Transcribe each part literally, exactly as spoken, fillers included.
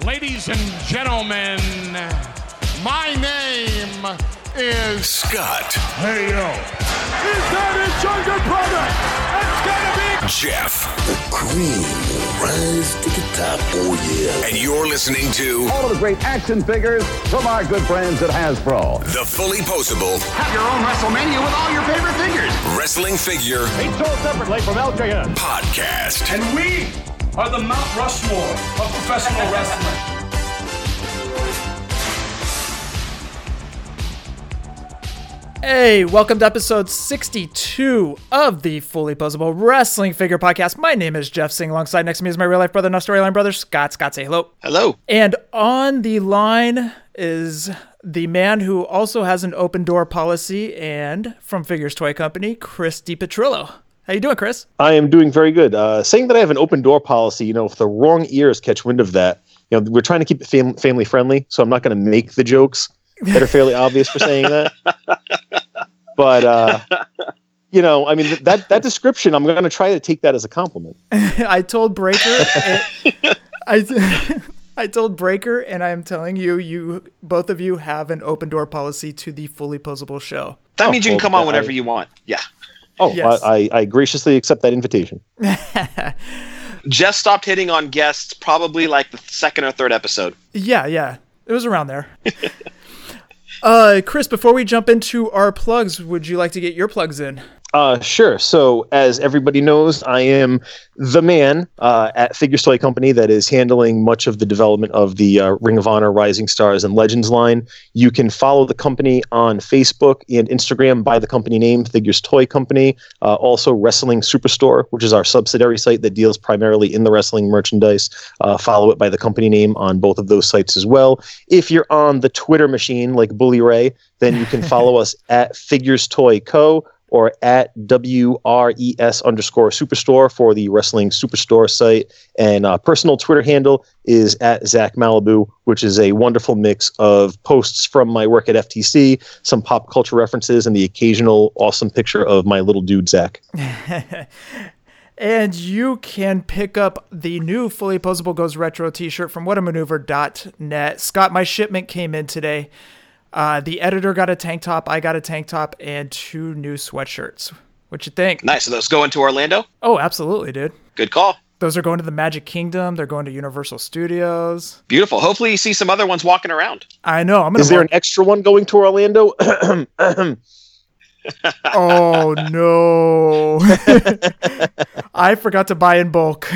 Ladies and gentlemen, my name is Scott. Hey, yo. Is that his younger brother? It's gonna be Jeff. The cream will rise to the top. Oh, yeah. And you're listening to all of the great action figures from our good friends at Hasbro. The Fully Posable. Have your own WrestleMania with all your favorite figures. Wrestling Figure. Each sold separately from L J N. Podcast. And we are the Mount Rushmore of professional wrestling. Hey, welcome to episode sixty-two of the Fully Posable Wrestling Figure Podcast. My name is Jeff Singh. Alongside next to me is my real life brother, no storyline brother, Scott. Scott, say hello. Hello. And on the line is the man who also has an open door policy and from Figures Toy Company, Chris DiPetrillo. How you doing, Chris? I am doing very good. Uh, saying that I have an open door policy, you know, if the wrong ears catch wind of that, you know, we're trying to keep it fam- family friendly, so I'm not going to make the jokes that are fairly obvious for saying that. But, uh, you know, I mean, th- that that description, I'm going to try to take that as a compliment. I told Breaker, and, I, I told Breaker, and I am telling you, you both of you have an open door policy to the Fully Posable show. That oh, means you well, can come on I, whenever you want. Yeah. Oh, yes. I, I graciously accept that invitation. Jeff stopped hitting on guests probably like the second or third episode. Yeah, yeah. It was around there. uh, Chris, before we jump into our plugs, would you like to get your plugs in? Uh, sure. So, as everybody knows, I am the man uh, at Figures Toy Company that is handling much of the development of the uh, Ring of Honor Rising Stars and Legends line. You can follow the company on Facebook and Instagram by the company name, Figures Toy Company. Uh, also, Wrestling Superstore, which is our subsidiary site that deals primarily in the wrestling merchandise. Uh, follow it by the company name on both of those sites as well. If you're on the Twitter machine like Bully Ray, then you can follow us at Figures Toy Co. or at W R E S underscore Superstore for the Wrestling Superstore site. And uh, personal Twitter handle is at Zach Malibu, which is a wonderful mix of posts from my work at F T C, some pop culture references, and the occasional awesome picture of my little dude, Zach. And you can pick up the new Fully Posable Goes Retro t-shirt from what a maneuver dot net. Scott, my shipment came in today. Uh, the editor got a tank top, I got a tank top, and two new sweatshirts. What you think? Nice. So those going to Orlando? Oh, absolutely, dude. Good call. Those are going to the Magic Kingdom. They're going to Universal Studios. Beautiful. Hopefully you see some other ones walking around. I know. I'm gonna Is there walk- an extra one going to Orlando? Oh, no. I forgot to buy in bulk.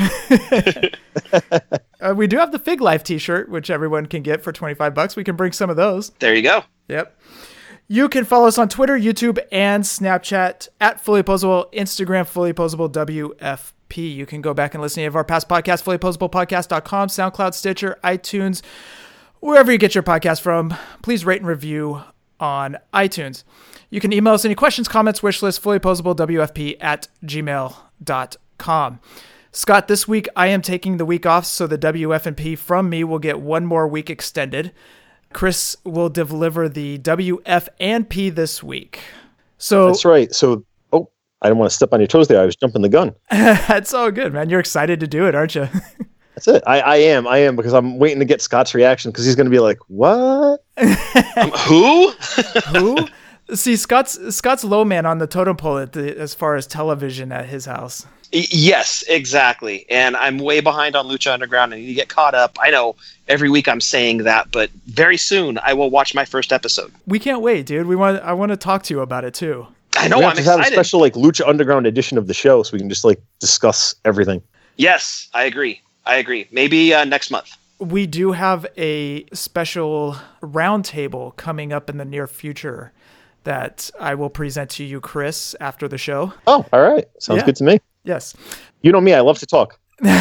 uh, we do have the Fig Life t-shirt, which everyone can get for twenty-five bucks. We can bring some of those. There you go. Yep. You can follow us on Twitter, YouTube, and Snapchat at Fully Posable, Instagram, Fully Posable W F P. You can go back and listen to any of our past podcasts, fully posable podcast dot com, SoundCloud, Stitcher, iTunes, wherever you get your podcast from. Please rate and review on iTunes. You can email us any questions, comments, wish list, fully posable W F P at gmail dot com. Scott, this week I am taking the week off, so the W F P from me will get one more week extended. Chris will deliver the W F and P this week. So That's right. So, oh, I didn't want to step on your toes there. I was jumping the gun. That's all good, man. You're excited to do it, aren't you? That's it. I, I am. I am because I'm waiting to get Scott's reaction because he's going to be like, what? Um, who? Who? See, Scott's Scott's low man on the totem pole at the, as far as television at his house. Y- yes, exactly. And I'm way behind on Lucha Underground. I need to get caught up. I know every week I'm saying that, but very soon I will watch my first episode. We can't wait, dude. We want. I want to talk to you about it too. I know. we have I'm to excited. have a special like Lucha Underground edition of the show so we can just like discuss everything. Yes, I agree. I agree. Maybe uh, next month. We do have a special roundtable coming up in the near future that I will present to you, Chris, after the show. Oh, all right. Sounds Yeah. good to me. Yes. You know me. I love to talk.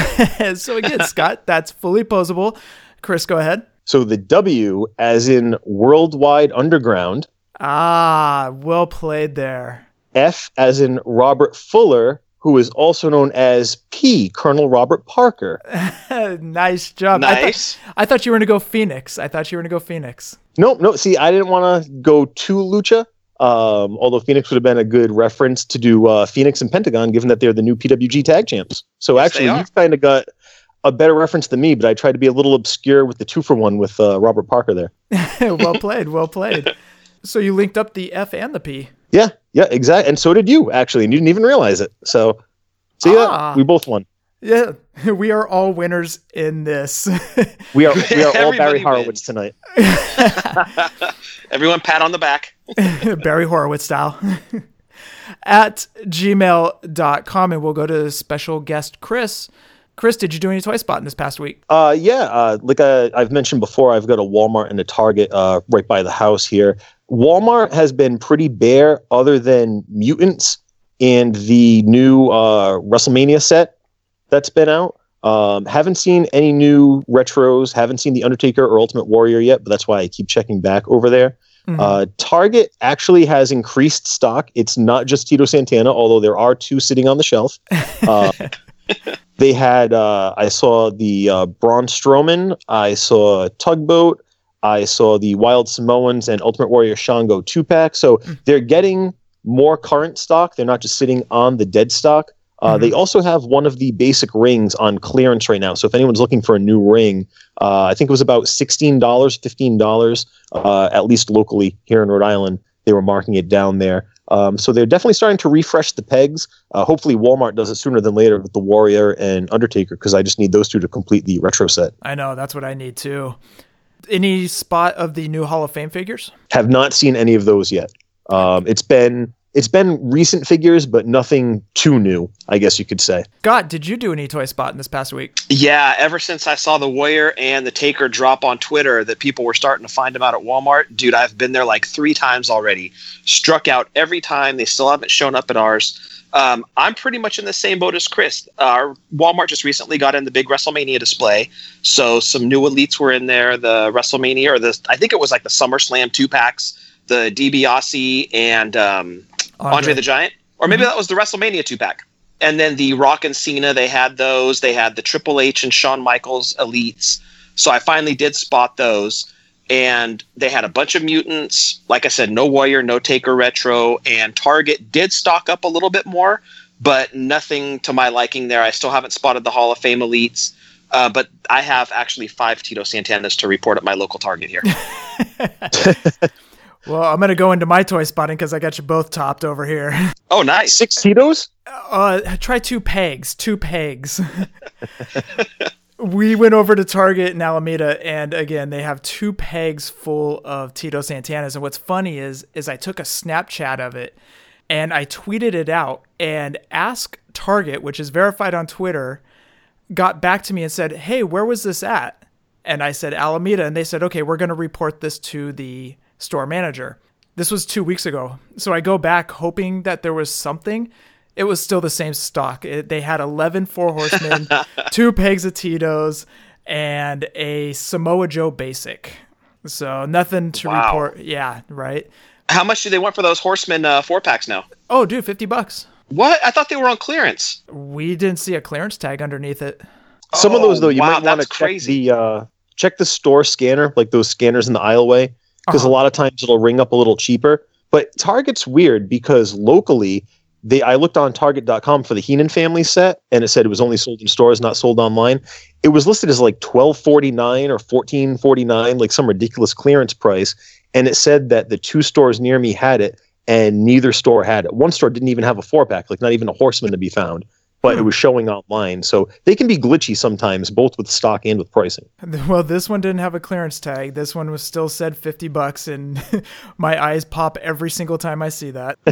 So again, Scott, that's Fully Posable. Chris, go ahead. So the W as in Worldwide Underground. Ah, well played there. F as in Robert Fuller, who is also known as P, Colonel Robert Parker. Nice job. Nice. I, th- I thought you were going to go Phoenix. I thought you were going to go Phoenix. Nope, no. See, I didn't want to go too Lucha, um, although Phoenix would have been a good reference to do uh, Phoenix and Pentagon, given that they're the new P W G tag champs. So Yes, actually, they are. you've kind of got a better reference than me, but I tried to be a little obscure with the two for one with uh, Robert Parker there. Well played, well played. So you linked up the F and the P. Yeah, yeah, exactly. And so did you, actually, and you didn't even realize it. So, so yeah, ah. we both won. Yeah, we are all winners in this. We are we are all Barry Everybody Horowitz wins. tonight. Everyone pat on the back. Barry Horowitz style. At gmail dot com, and we'll go to special guest Chris. Chris, did you do any toy spotting this past week? Uh, yeah, uh, like I, I've mentioned before, I've got a Walmart and a Target uh, right by the house here. Walmart has been pretty bare other than Mutants and the new uh, WrestleMania set that's been out. Um, haven't seen any new retros, haven't seen The Undertaker or Ultimate Warrior yet, but that's why I keep checking back over there. Mm-hmm. Uh, Target actually has increased stock. It's not just Tito Santana, although there are two sitting on the shelf. Uh, they had, uh, I saw the uh, Braun Strowman, I saw Tugboat, I saw the Wild Samoans and Ultimate Warrior Shango two-pack. So mm-hmm. they're getting more current stock. They're not just sitting on the dead stock. Uh, mm-hmm. They also have one of the basic rings on clearance right now. So if anyone's looking for a new ring, uh, I think it was about sixteen dollars, fifteen dollars, uh, at least locally here in Rhode Island. They were marking it down there. Um, so they're definitely starting to refresh the pegs. Uh, hopefully Walmart does it sooner than later with the Warrior and Undertaker, because I just need those two to complete the retro set. I know, that's what I need too. Any spot of the new Hall of Fame figures? Have not seen any of those yet. Um, it's been it's been recent figures, but nothing too new, I guess you could say. Scott, did you do any toy spotting this past week? Yeah, ever since I saw the Warrior and the Taker drop on Twitter that people were starting to find them out at Walmart, dude, I've been there like three times already. Struck out every time. They still haven't shown up at ours. Um, I'm pretty much in the same boat as Chris. Our Walmart just recently got in the big WrestleMania display, so some new elites were in there. The WrestleMania, or the I think it was like the SummerSlam two packs, the DiBiase and um, Andre. Andre the Giant, or maybe mm-hmm. that was the WrestleMania two pack. And then the Rock and Cena, they had those. They had the Triple H and Shawn Michaels elites. So I finally did spot those. And they had a bunch of mutants. Like I said, no Warrior, no Taker retro. And Target did stock up a little bit more, but nothing to my liking there. I still haven't spotted the Hall of Fame elites. Uh, but I have actually five Tito Santanas to report at my local Target here. Well, I'm going to go into my toy spotting because I got you both topped over here. Oh, nice. Six Titos? Uh, try two pegs. Two pegs. We went over to Target in Alameda, and again, they have two pegs full of Tito Santanas. And what's funny is, is I took a Snapchat of it, and I tweeted it out, and Ask Target, which is verified on Twitter, got back to me and said, hey, where was this at? And I said, Alameda. And they said, okay, we're going to report this to the store manager. This was two weeks ago. So I go back hoping that there was something. It was still the same stock. It, they had eleven Four Horsemen, two pegs of Tito's, and a Samoa Joe basic. So nothing to wow. report. Yeah, right. How much do they want for those Horsemen uh, four packs now? Oh, dude, fifty bucks. What? I thought they were on clearance. We didn't see a clearance tag underneath it. Some oh, of those, though, you wow, might want to check the, uh, check the store scanner, like those scanners in the aisleway, because uh-huh. a lot of times it'll ring up a little cheaper. But Target's weird because locally, They, I looked on Target dot com for the Heenan family set, and it said it was only sold in stores, not sold online. It was listed as like twelve forty-nine or fourteen forty-nine, like some ridiculous clearance price. And it said that the two stores near me had it, and neither store had it. One store didn't even have a four pack, like not even a Horseman to be found, but hmm. it was showing online. So they can be glitchy sometimes, both with stock and with pricing. Well, this one didn't have a clearance tag. This one was still said fifty bucks, and my eyes pop every single time I see that.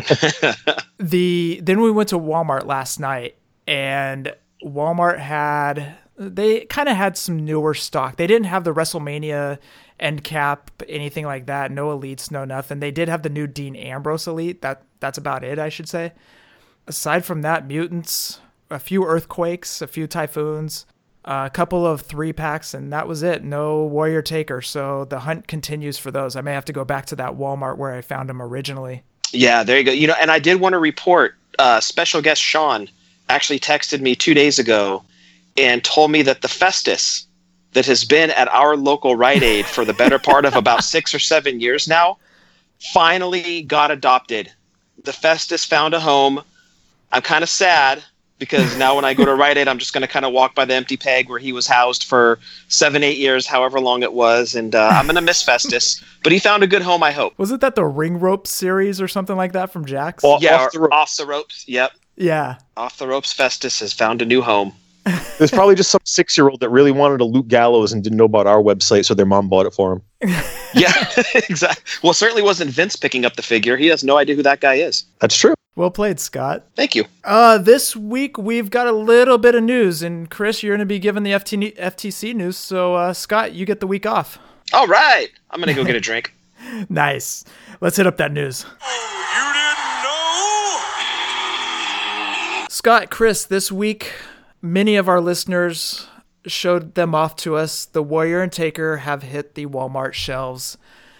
The then we went to Walmart last night, and Walmart had they kind of had some newer stock. They didn't have the WrestleMania end cap, anything like that. No elites, no nothing. They did have the new Dean Ambrose elite. That that's about it, I should say. Aside from that, mutants, a few earthquakes, a few typhoons, a couple of three packs, and that was it. No Warrior Taker. So the hunt continues for those. I may have to go back to that Walmart where I found them originally. Yeah, there you go. You know, and I did want to report, uh, special guest Sean actually texted me two days ago and told me that the Festus that has been at our local Rite Aid for the better part of about six or seven years now finally got adopted. The Festus found a home. I'm kind of sad because now when I go to Rite Aid, I'm just going to kind of walk by the empty peg where he was housed for seven, eight years, however long it was. And uh, I'm going to miss Festus, but he found a good home, I hope. Wasn't that the Ring Rope series or something like that from Jax? Off, yeah, off the ropes. Off the ropes. Yep. Yeah. Off the ropes, Festus has found a new home. There's probably just some six-year-old that really wanted a Luke Gallows and didn't know about our website, so their mom bought it for him. Yeah, exactly. Well, certainly wasn't Vince picking up the figure. He has no idea who that guy is. That's true. Well played, Scott. Thank you. Uh, this week we've got a little bit of news, and Chris, you're going to be given the F T C news. So, uh, Scott, you get the week off. All right. I'm going to go get a drink. Nice. Let's hit up that news. Oh, you didn't know? Scott, Chris, this week, many of our listeners showed them off to us. The Warrior and Taker have hit the Walmart shelves.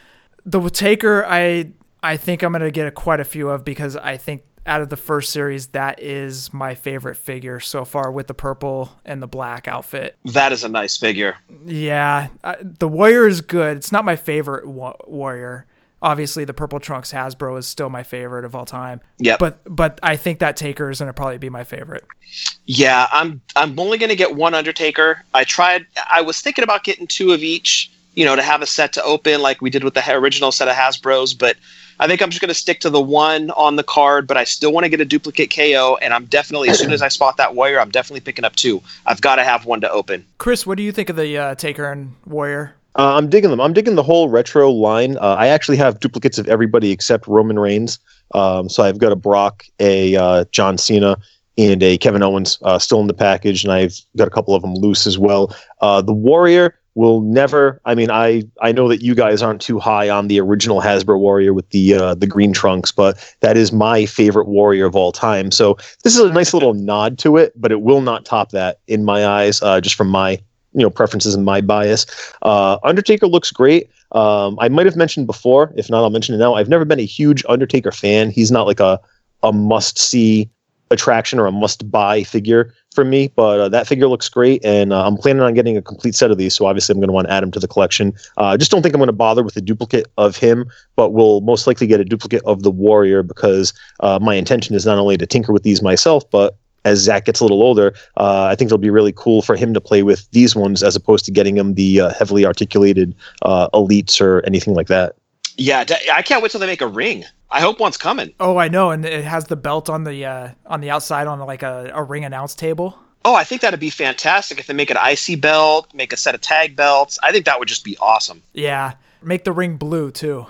The Taker, I I think I'm going to get a, quite a few of, because I think out of the first series, that is my favorite figure so far, with the purple and the black outfit. That is a nice figure. Yeah, I, the Warrior is good. It's not my favorite wa- Warrior. Obviously, the purple Trunks Hasbro is still my favorite of all time. Yeah, but but I think that Taker is going to probably be my favorite. Yeah, I'm I'm only going to get one Undertaker. I tried. I was thinking about getting two of each, you know, to have a set to open like we did with the original set of Hasbros. But I think I'm just going to stick to the one on the card. But I still want to get a duplicate K O, and I'm definitely, as soon as I spot that Warrior, I'm definitely picking up two. I've got to have one to open. Chris, what do you think of the uh, Taker and Warrior? Uh, I'm digging them. I'm digging the whole retro line. Uh, I actually have duplicates of everybody except Roman Reigns. Um, so I've got a Brock, a uh, John Cena, and a Kevin Owens uh, still in the package, and I've got a couple of them loose as well. Uh, the Warrior will never. I mean, I I know that you guys aren't too high on the original Hasbro Warrior with the uh, the green trunks, but that is my favorite Warrior of all time. So this is a nice little nod to it, but it will not top that in my eyes, uh, just from my you know preferences and my bias. Uh, Undertaker looks great. Um, I might have mentioned before, if not, I'll mention it now. I've never been a huge Undertaker fan. He's not like a a must see attraction or a must buy figure for me, but uh, that figure looks great, and uh, I'm planning on getting a complete set of these, so obviously I'm going to want to add him to the collection. I uh, just don't think I'm going to bother with a duplicate of him, but we'll most likely get a duplicate of the Warrior, because uh, my intention is not only to tinker with these myself, but as Zach gets a little older, uh, I think it'll be really cool for him to play with these ones as opposed to getting him the uh, heavily articulated uh, elites or anything like that. Yeah, I can't wait till they make a ring. I hope one's coming. Oh, I know, and it has the belt on the uh, on the outside on like a, a ring announce table. Oh, I think that'd be fantastic if they make an I C belt, make a set of tag belts. I think that would just be awesome. Yeah, make the ring blue too.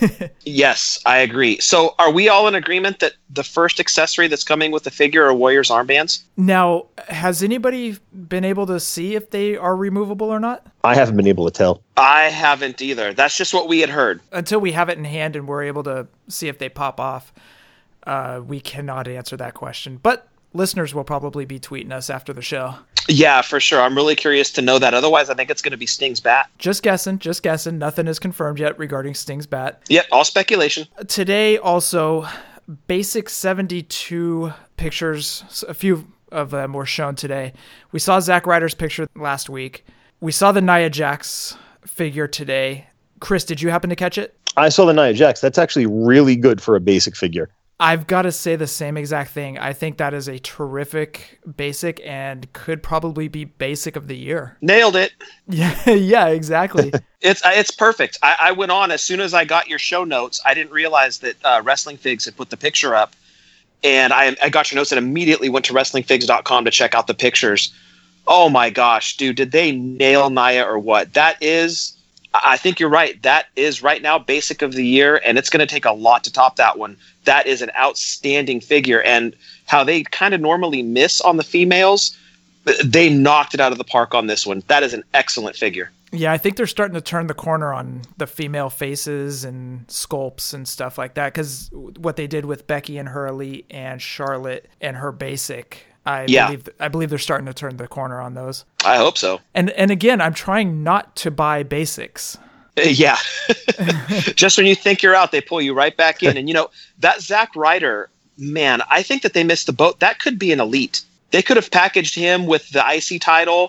Yes, I agree. So are we all in agreement that the first accessory that's coming with the figure are Warriors armbands? Now, has anybody been able to see if they are removable or not? I haven't been able to tell. I haven't either. That's just what we had heard. Until we have it in hand and we're able to see if they pop off, uh, we cannot answer that question. But listeners will probably be tweeting us after the show. Yeah, for sure. I'm really curious to know that. Otherwise, I think it's going to be Sting's bat. Just guessing, just guessing. Nothing is confirmed yet regarding Sting's bat. Yep, all speculation. Today, also, Basic seventy-two pictures, a few of them were shown today. We saw Zack Ryder's picture last week. We saw the Nia Jax figure today. Chris, did you happen to catch it? I saw the Nia Jax. That's actually really good for a basic figure. I've got to say the same exact thing. I think that is a terrific basic and could probably be basic of the year. Nailed it. Yeah, yeah, exactly. It's it's perfect. I, I went on as soon as I got your show notes. I didn't realize that uh, Wrestling Figs had put the picture up, and I, I got your notes and immediately went to wrestling figs dot com to check out the pictures. Oh my gosh, dude, did they nail Nia or what? That is, I think you're right. That is right now basic of the year, and it's going to take a lot to top that one. That is an outstanding figure, and how they kind of normally miss on the females, they knocked it out of the park on this one. That is an excellent figure. Yeah, I think they're starting to turn the corner on the female faces and sculpts and stuff like that, because what they did with Becky and her elite and Charlotte and her basic, I yeah. believe I believe they're starting to turn the corner on those. I hope so. And and again, I'm trying not to buy basics. Uh, yeah. Just when you think you're out, they pull you right back in. And, you know, that Zack Ryder, man, I think that they missed the boat. That could be an elite. They could have packaged him with the I C title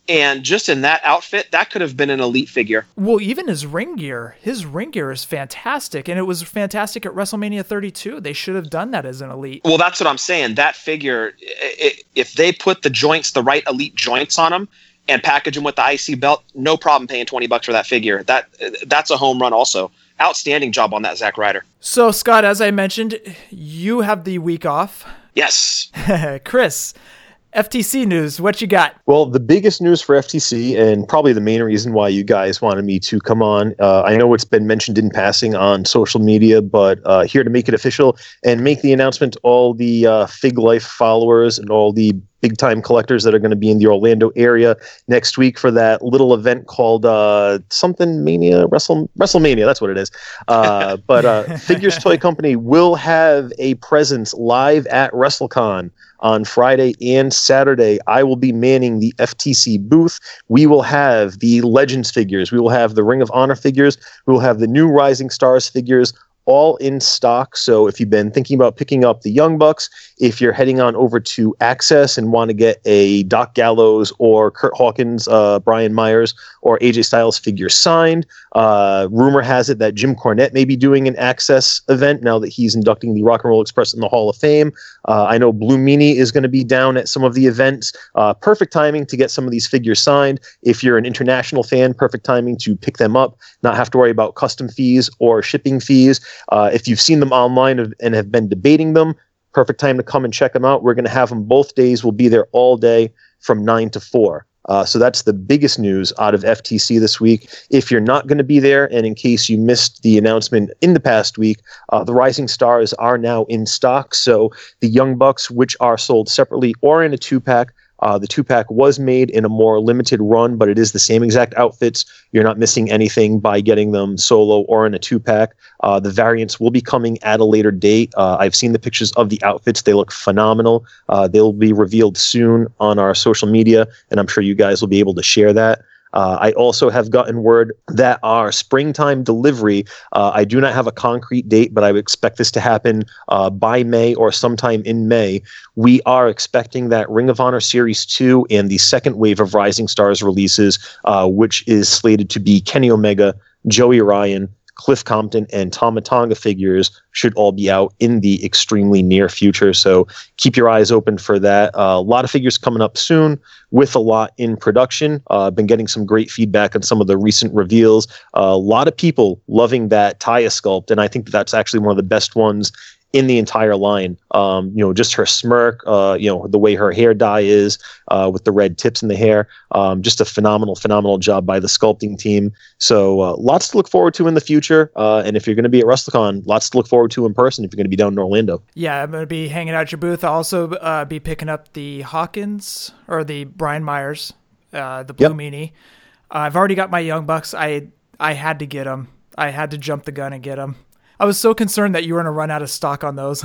And just in that outfit, that could have been an elite figure. Well, even his ring gear, his ring gear is fantastic. And it was fantastic at WrestleMania thirty-two. They should have done that as an elite. Well, that's what I'm saying. That figure, it, if they put the joints, the right elite joints on them and package them with the I C belt, no problem paying twenty bucks for that figure. That That's a home run also. Outstanding job on that Zack Ryder. So, Scott, as I mentioned, you have the week off. Yes. Chris, F T C news, what you got? Well, the biggest news for F T C, and probably the main reason why you guys wanted me to come on, uh, I know it's been mentioned in passing on social media, but uh, here to make it official and make the announcement to all the uh, Fig Life followers and all the big-time collectors that are going to be in the Orlando area next week for that little event called uh, something Mania, Wrestle, WrestleMania, that's what it is. Uh, but uh, Figures Toy Company will have a presence live at WrestleCon on Friday and Saturday. I will be manning the F T C booth. We will have the Legends figures. We will have the Ring of Honor figures. We will have the new Rising Stars figures, all in stock. So if you've been thinking about picking up the Young Bucks, if you're heading on over to Access and want to get a Doc Gallows or Kurt Hawkins, uh, Brian Myers, or A J Styles figure signed, uh, rumor has it that Jim Cornette may be doing an Access event now that he's inducting the Rock and Roll Express in the Hall of Fame. Uh, I know Blue Meanie is going to be down at some of the events. Uh, perfect timing to get some of these figures signed. If you're an international fan, perfect timing to pick them up, not have to worry about custom fees or shipping fees. Uh, if you've seen them online and have been debating them, perfect time to come and check them out. We're going to have them both days. We'll be there all day from nine to four. Uh, so that's the biggest news out of F T C this week. If you're not going to be there, and in case you missed the announcement in the past week, uh, the Rising Stars are now in stock. So the Young Bucks, which are sold separately or in a two-pack, Uh, the two-pack was made in a more limited run, but it is the same exact outfits. You're not missing anything by getting them solo or in a two-pack. Uh, the variants will be coming at a later date. Uh, I've seen the pictures of the outfits. They look phenomenal. Uh, they'll be revealed soon on our social media, and I'm sure you guys will be able to share that. Uh, I also have gotten word that our springtime delivery, uh, I do not have a concrete date, but I would expect this to happen uh, by May or sometime in May. We are expecting that Ring of Honor Series two and the second wave of Rising Stars releases, uh, which is slated to be Kenny Omega, Joey Ryan, Cliff Compton, and Tama Tonga figures, should all be out in the extremely near future. So keep your eyes open for that. Uh, a lot of figures coming up soon with a lot in production. I've uh, been getting some great feedback on some of the recent reveals. Uh, a lot of people loving that Taya sculpt, and I think that that's actually one of the best ones in the entire line. Um, you know, just her smirk, uh, you know, the way her hair dye is uh, with the red tips in the hair. Um, just a phenomenal, phenomenal job by the sculpting team. So uh, lots to look forward to in the future. Uh, and if you're going to be at WrestleCon, lots to look forward to in person if you're going to be down in Orlando. Yeah, I'm going to be hanging out at your booth. I'll also uh, be picking up the Hawkins or the Brian Myers, uh, the Blue yep. Meanie. Uh, I've already got my Young Bucks. I I had to get them. I had to jump the gun and get them. I was so concerned that you were going to run out of stock on those.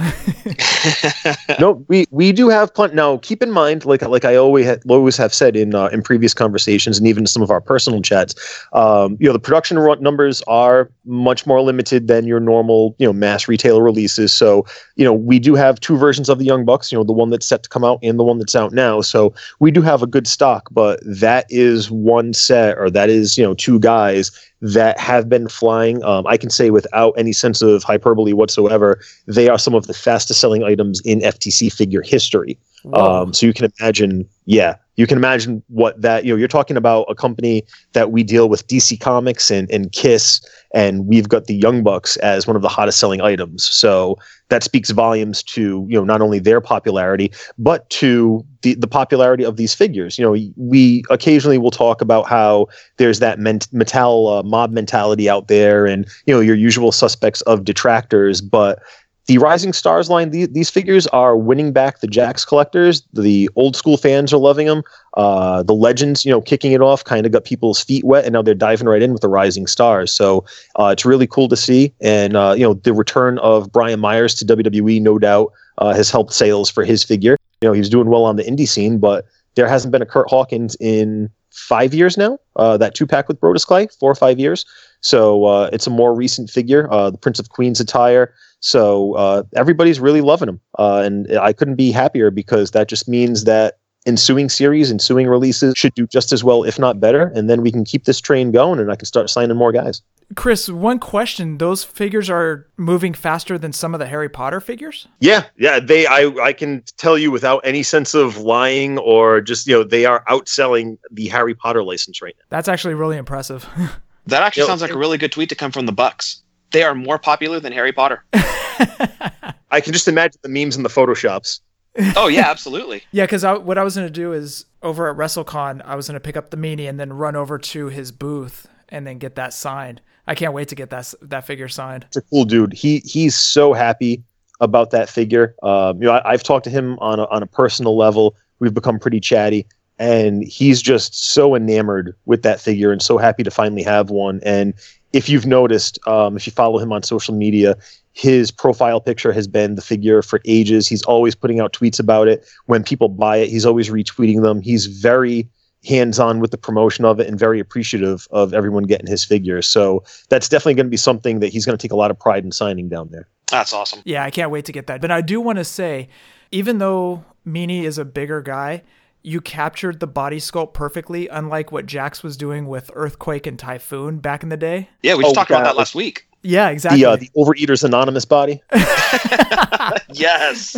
No, we, we do have plenty. Now, keep in mind, like like I always ha- always have said in uh, in previous conversations and even some of our personal chats, um, you know, the production run numbers are much more limited than your normal, you know, mass retailer releases. So, you know, we do have two versions of the Young Bucks, you know, the one that's set to come out and the one that's out now. So we do have a good stock, but that is one set, or that is, you know, two guys that have been flying. Um, I can say without any sense of hyperbole whatsoever, they are some of the fastest selling items in F T C figure history. Um, so you can imagine, yeah, you can imagine what that, you know, you're talking about a company that we deal with D C Comics and, and Kiss, and we've got the Young Bucks as one of the hottest selling items. So that speaks volumes to, you know, not only their popularity, but to the, the popularity of these figures. You know, we occasionally will talk about how there's that ment- metal uh, mob mentality out there and, you know, your usual suspects of detractors, but the Rising Stars line, the, these figures are winning back the Jax collectors. The old school fans are loving them. Uh, the Legends, you know, kicking it off, kind of got people's feet wet, and now they're diving right in with the Rising Stars. So uh, it's really cool to see. And, uh, you know, the return of Brian Myers to W W E, no doubt, uh, has helped sales for his figure. You know, he was doing well on the indie scene, but there hasn't been a Kurt Hawkins in five years now. Uh, that two-pack with Brodus Clay, four or five years. So uh, it's a more recent figure, uh, the Prince of Queens attire. So uh, everybody's really loving him. Uh, and I couldn't be happier because that just means that ensuing series, ensuing releases should do just as well, if not better. And then we can keep this train going and I can start signing more guys. Chris, one question. Those figures are moving faster than some of the Harry Potter figures? Yeah, yeah. They, I, I can tell you without any sense of lying or just, you know, they are outselling the Harry Potter license right now. That's actually really impressive. That actually You know, sounds like a really good tweet to come from the Bucks. They are more popular than Harry Potter. I can just imagine the memes and the Photoshops. Oh, yeah, absolutely. Yeah, because what I was going to do is over at WrestleCon, I was going to pick up the Meanie and then run over to his booth and then get that signed. I can't wait to get that that figure signed. It's a cool dude. He he's so happy about that figure. Um, you know, I, I've talked to him on a, on a personal level. We've become pretty chatty, and he's just so enamored with that figure and so happy to finally have one. And if you've noticed, um, if you follow him on social media, his profile picture has been the figure for ages. He's always putting out tweets about it. When people buy it, he's always retweeting them. He's very hands-on with the promotion of it and very appreciative of everyone getting his figure. So that's definitely going to be something that he's going to take a lot of pride in signing down there. That's awesome. Yeah, I can't wait to get that. But I do want to say, even though Meanie is a bigger guy, you captured the body sculpt perfectly, unlike what Jax was doing with Earthquake and Typhoon back in the day. Yeah, we just Oh, talked about God. that last week. Yeah, exactly. The, uh, the Overeaters Anonymous body. Yes.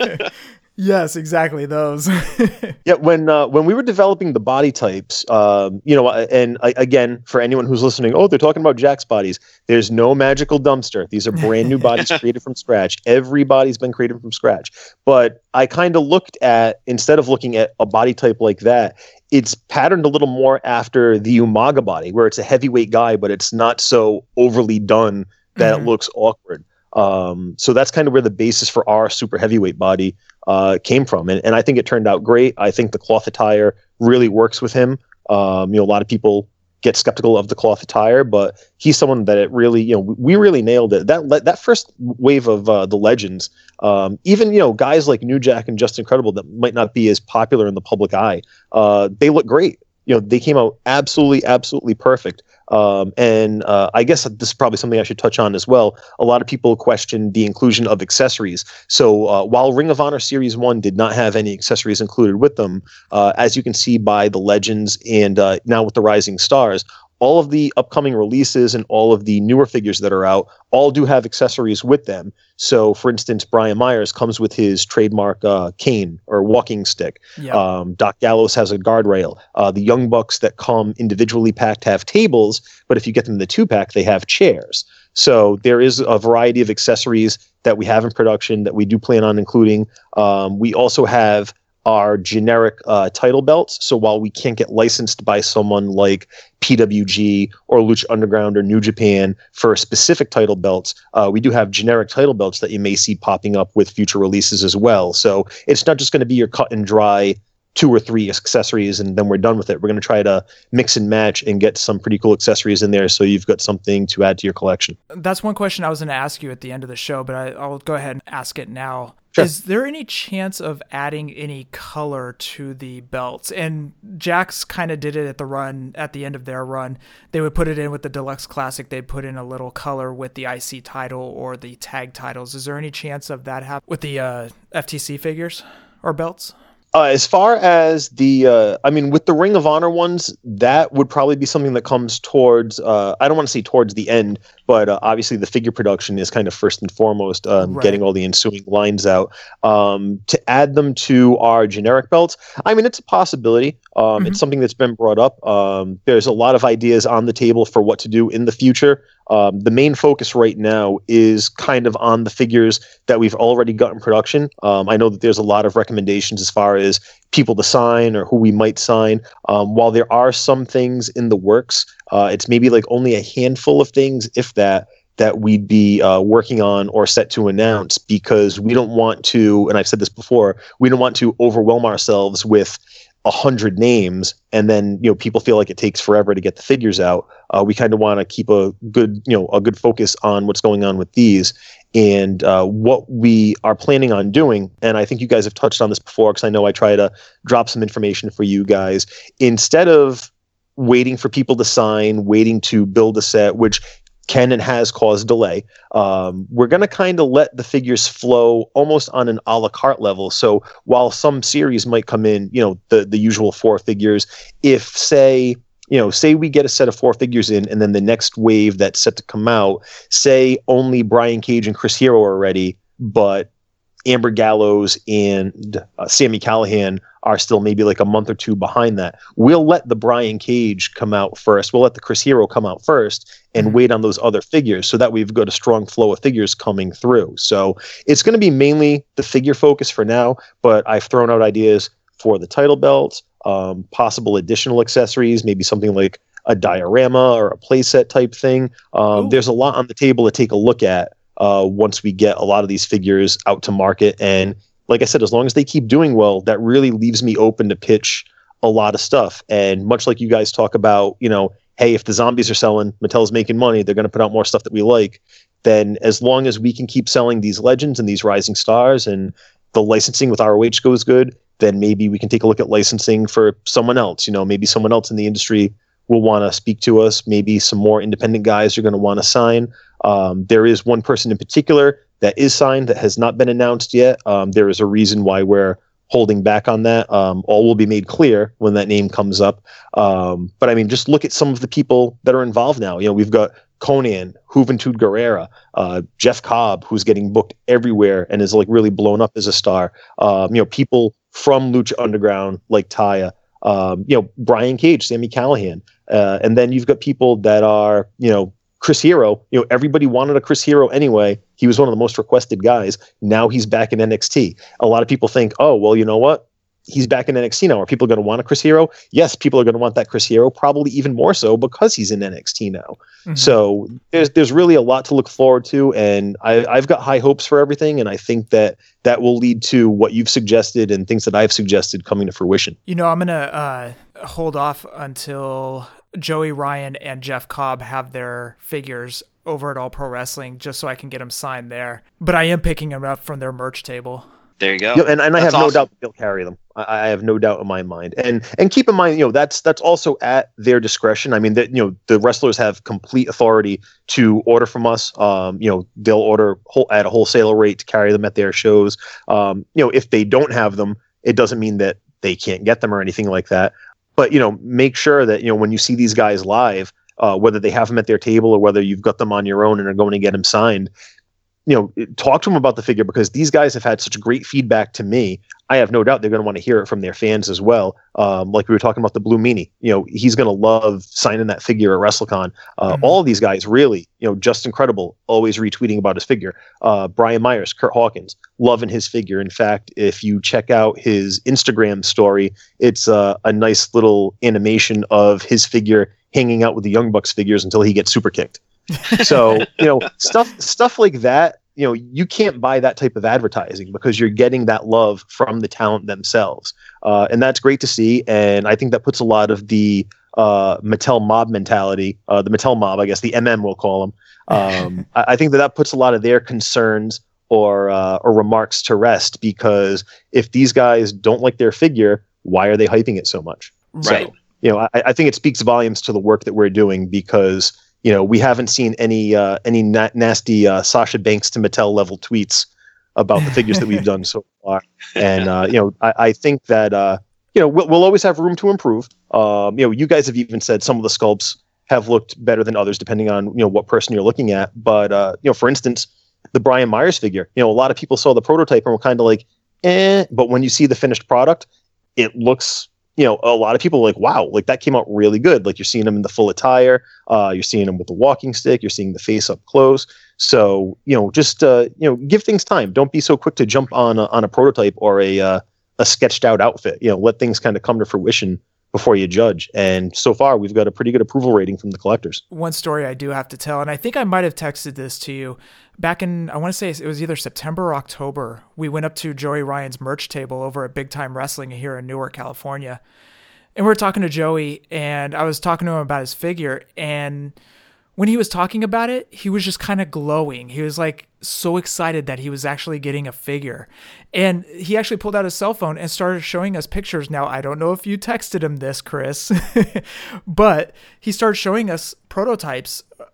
Yes, exactly those. Yeah, when uh, when we were developing the body types, um, you know, and I, again, for anyone who's listening, oh, they're talking about Jack's bodies. There's no magical dumpster. These are brand new bodies created from scratch. Every body's been created from scratch. But I kind of looked at, instead of looking at a body type like that, it's patterned a little more after the Umaga body, where it's a heavyweight guy, but it's not so overly done that Mhm. it looks awkward. Um, so that's kind of where the basis for our super heavyweight body uh, came from. And, and I think it turned out great. I think the cloth attire really works with him. Um, you know, a lot of people get skeptical of the cloth attire, but he's someone that it really, you know, we really nailed it. That le- that first wave of uh, the legends, um, even, you know, guys like New Jack and Just Incredible that might not be as popular in the public eye, uh, they look great. You know, they came out absolutely, absolutely perfect. Um, and uh, I guess this is probably something I should touch on as well. A lot of people question the inclusion of accessories. So uh, while Ring of Honor Series one did not have any accessories included with them, uh, as you can see by the Legends and uh, now with the Rising Stars, all of the upcoming releases and all of the newer figures that are out all do have accessories with them. So, for instance, Brian Myers comes with his trademark uh, cane or walking stick. Yep. Um, Doc Gallows has a guardrail. Uh, the Young Bucks that come individually packed have tables, but if you get them in the two-pack, they have chairs. So there is a variety of accessories that we have in production that we do plan on including. Um, we also have our generic uh, title belts. So while we can't get licensed by someone like P W G or Lucha Underground or New Japan for specific title belts, uh, we do have generic title belts that you may see popping up with future releases as well. So it's not just going to be your cut and dry two or three accessories and then we're done with it. We're going to try to mix and match and get some pretty cool accessories in there so you've got something to add to your collection. That's one question I was going to ask you at the end of the show, but I, I'll go ahead and ask it now. Sure. Is there any chance of adding any color to the belts? And Jax kind of did it at the run, at the end of their run. They would put it in with the Deluxe Classic. They'd put in a little color with the I C title or the tag titles. Is there any chance of that happening with the uh, F T C figures or belts? Uh, as far as the, uh, I mean, with the Ring of Honor ones, that would probably be something that comes towards, uh, I don't want to say towards the end, but uh, obviously the figure production is kind of first and foremost, um, Right. getting all the ensuing lines out. Um, to add them to our generic belts, I mean, it's a possibility. Um, Mhm. It's something that's been brought up. Um, there's a lot of ideas on the table for what to do in the future. Um, the main focus right now is kind of on the figures that we've already got in production. Um, I know that there's a lot of recommendations as far as people to sign or who we might sign. Um, while there are some things in the works, uh, it's maybe like only a handful of things, if that, that we'd be uh, working on or set to announce, because we don't want to, and I've said this before, we don't want to overwhelm ourselves with a hundred names and then, you know, people feel like it takes forever to get the figures out. Uh, we kind of want to keep a good, you know, a good focus on what's going on with these and uh, what we are planning on doing. And I think you guys have touched on this before, because I know I try to drop some information for you guys. Instead of waiting for people to sign, waiting to build a set, which can and has caused delay. Um, we're going to kind of let the figures flow almost on an a la carte level. So while some series might come in, you know, the, the usual four figures, if say, you know, say we get a set of four figures in and then the next wave that's set to come out, say only Brian Cage and Chris Hero are ready, but Amber Gallows and uh, Sami Callihan are still maybe like a month or two behind that. We'll let the Brian Cage come out first. We'll let the Chris Hero come out first and mm-hmm. wait on those other figures so that we've got a strong flow of figures coming through. So it's going to be mainly the figure focus for now, but I've thrown out ideas for the title belts, um, possible additional accessories, maybe something like a diorama or a playset type thing. Um, there's a lot on the table to take a look at uh, once we get a lot of these figures out to market. And like I said, as long as they keep doing well, that really leaves me open to pitch a lot of stuff. And much like you guys talk about, you know, hey, if the zombies are selling, Mattel's making money, they're going to put out more stuff that we like. Then as long as we can keep selling these legends and these rising stars and the licensing with R O H goes good, then maybe we can take a look at licensing for someone else. You know, maybe someone else in the industry will want to speak to us. Maybe some more independent guys are going to want to sign. Um, there is one person in particular that is signed that has not been announced yet. Um, there is a reason why we're holding back on that. Um, all will be made clear when that name comes up. Um, but I mean, just look at some of the people that are involved now. You know, we've got Conan, Juventud Guerrera, uh, Jeff Cobb, who's getting booked everywhere and is like really blown up as a star. Um, you know, people from Lucha Underground like Taya, um, you know, Brian Cage, Sami Callihan. Uh, and then you've got people that are, you know, Chris Hero. You know, everybody wanted a Chris Hero anyway. He was one of the most requested guys. Now he's back in N X T. A lot of people think, oh, well, you know what? He's back in N X T now. Are people going to want a Chris Hero? Yes, people are going to want that Chris Hero, probably even more so because he's in N X T now. Mm-hmm. So there's there's really a lot to look forward to, and I, I've got high hopes for everything, and I think that that will lead to what you've suggested and things that I've suggested coming to fruition. You know, I'm going to uh, hold off until Joey Ryan and Jeff Cobb have their figures over at All Pro Wrestling just so I can get them signed there. But I am picking them up from their merch table. There you go. Yeah, and and I That's have no awesome. doubt that they'll carry them. I, I have no doubt in my mind. And and keep in mind, you know, that's that's also at their discretion. I mean, that you know, the wrestlers have complete authority to order from us. Um, you know, they'll order whole, at a wholesaler rate to carry them at their shows. Um, you know, if they don't have them, it doesn't mean that they can't get them or anything like that. But you know, make sure that you know when you see these guys live, uh, whether they have them at their table or whether you've got them on your own and are going to get them signed, you know, talk to them about the figure because these guys have had such great feedback to me. I have no doubt they're going to want to hear it from their fans as well. Um, like we were talking about the Blue Meanie, you know, he's going to love signing that figure at WrestleCon. Uh, mm-hmm. All of these guys really, you know, just incredible, always retweeting about his figure. Uh, Brian Myers, Kurt Hawkins, loving his figure. In fact, if you check out his Instagram story, it's uh, a nice little animation of his figure hanging out with the Young Bucks figures until he gets super kicked. So, you know, stuff stuff like that, you know, you can't buy that type of advertising because you're getting that love from the talent themselves. Uh, and that's great to see. And I think that puts a lot of the uh, Mattel mob mentality, uh, the Mattel mob, I guess, the M M we'll call them. Um, I, I think that that puts a lot of their concerns or, uh, or remarks to rest because if these guys don't like their figure, why are they hyping it so much? Right. So, you know, I, I think it speaks volumes to the work that we're doing because you know, we haven't seen any uh, any na- nasty uh, Sasha Banks to Mattel level tweets about the figures that we've done so far. And, uh, you know, I, I think that, uh, you know, we'll, we'll always have room to improve. Um, you know, you guys have even said some of the sculpts have looked better than others, depending on, you know, what person you're looking at. But, uh, you know, for instance, the Brian Myers figure, you know, a lot of people saw the prototype and were kind of like, eh, but when you see the finished product, it looks, you know, a lot of people are like, wow, like that came out really good. Like you're seeing them in the full attire. Uh, you're seeing them with the walking stick. You're seeing the face up close. So, you know, just, uh, you know, give things time. Don't be so quick to jump on a, on a prototype or a, uh, a sketched out outfit. You know, let things kind of come to fruition before you judge. And so far we've got a pretty good approval rating from the collectors. One story I do have to tell, and I think I might have texted this to you back in, I want to say it was either September or October. We went up to Joey Ryan's merch table over at Big Time Wrestling here in Newark, California. And we were talking to Joey, and I was talking to him about his figure. And when he was talking about it, he was just kind of glowing. He was like so excited that he was actually getting a figure. And he actually pulled out his cell phone and started showing us pictures. Now, I don't know if you texted him this, Chris, but he started showing us prototypes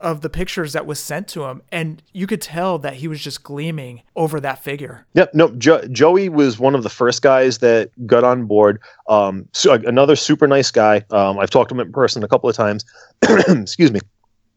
of the pictures that was sent to him, and you could tell that he was just gleaming over that figure. Yep. No, jo- Joey was one of the first guys that got on board. Um, so another super nice guy. Um, I've talked to him in person a couple of times. Excuse me.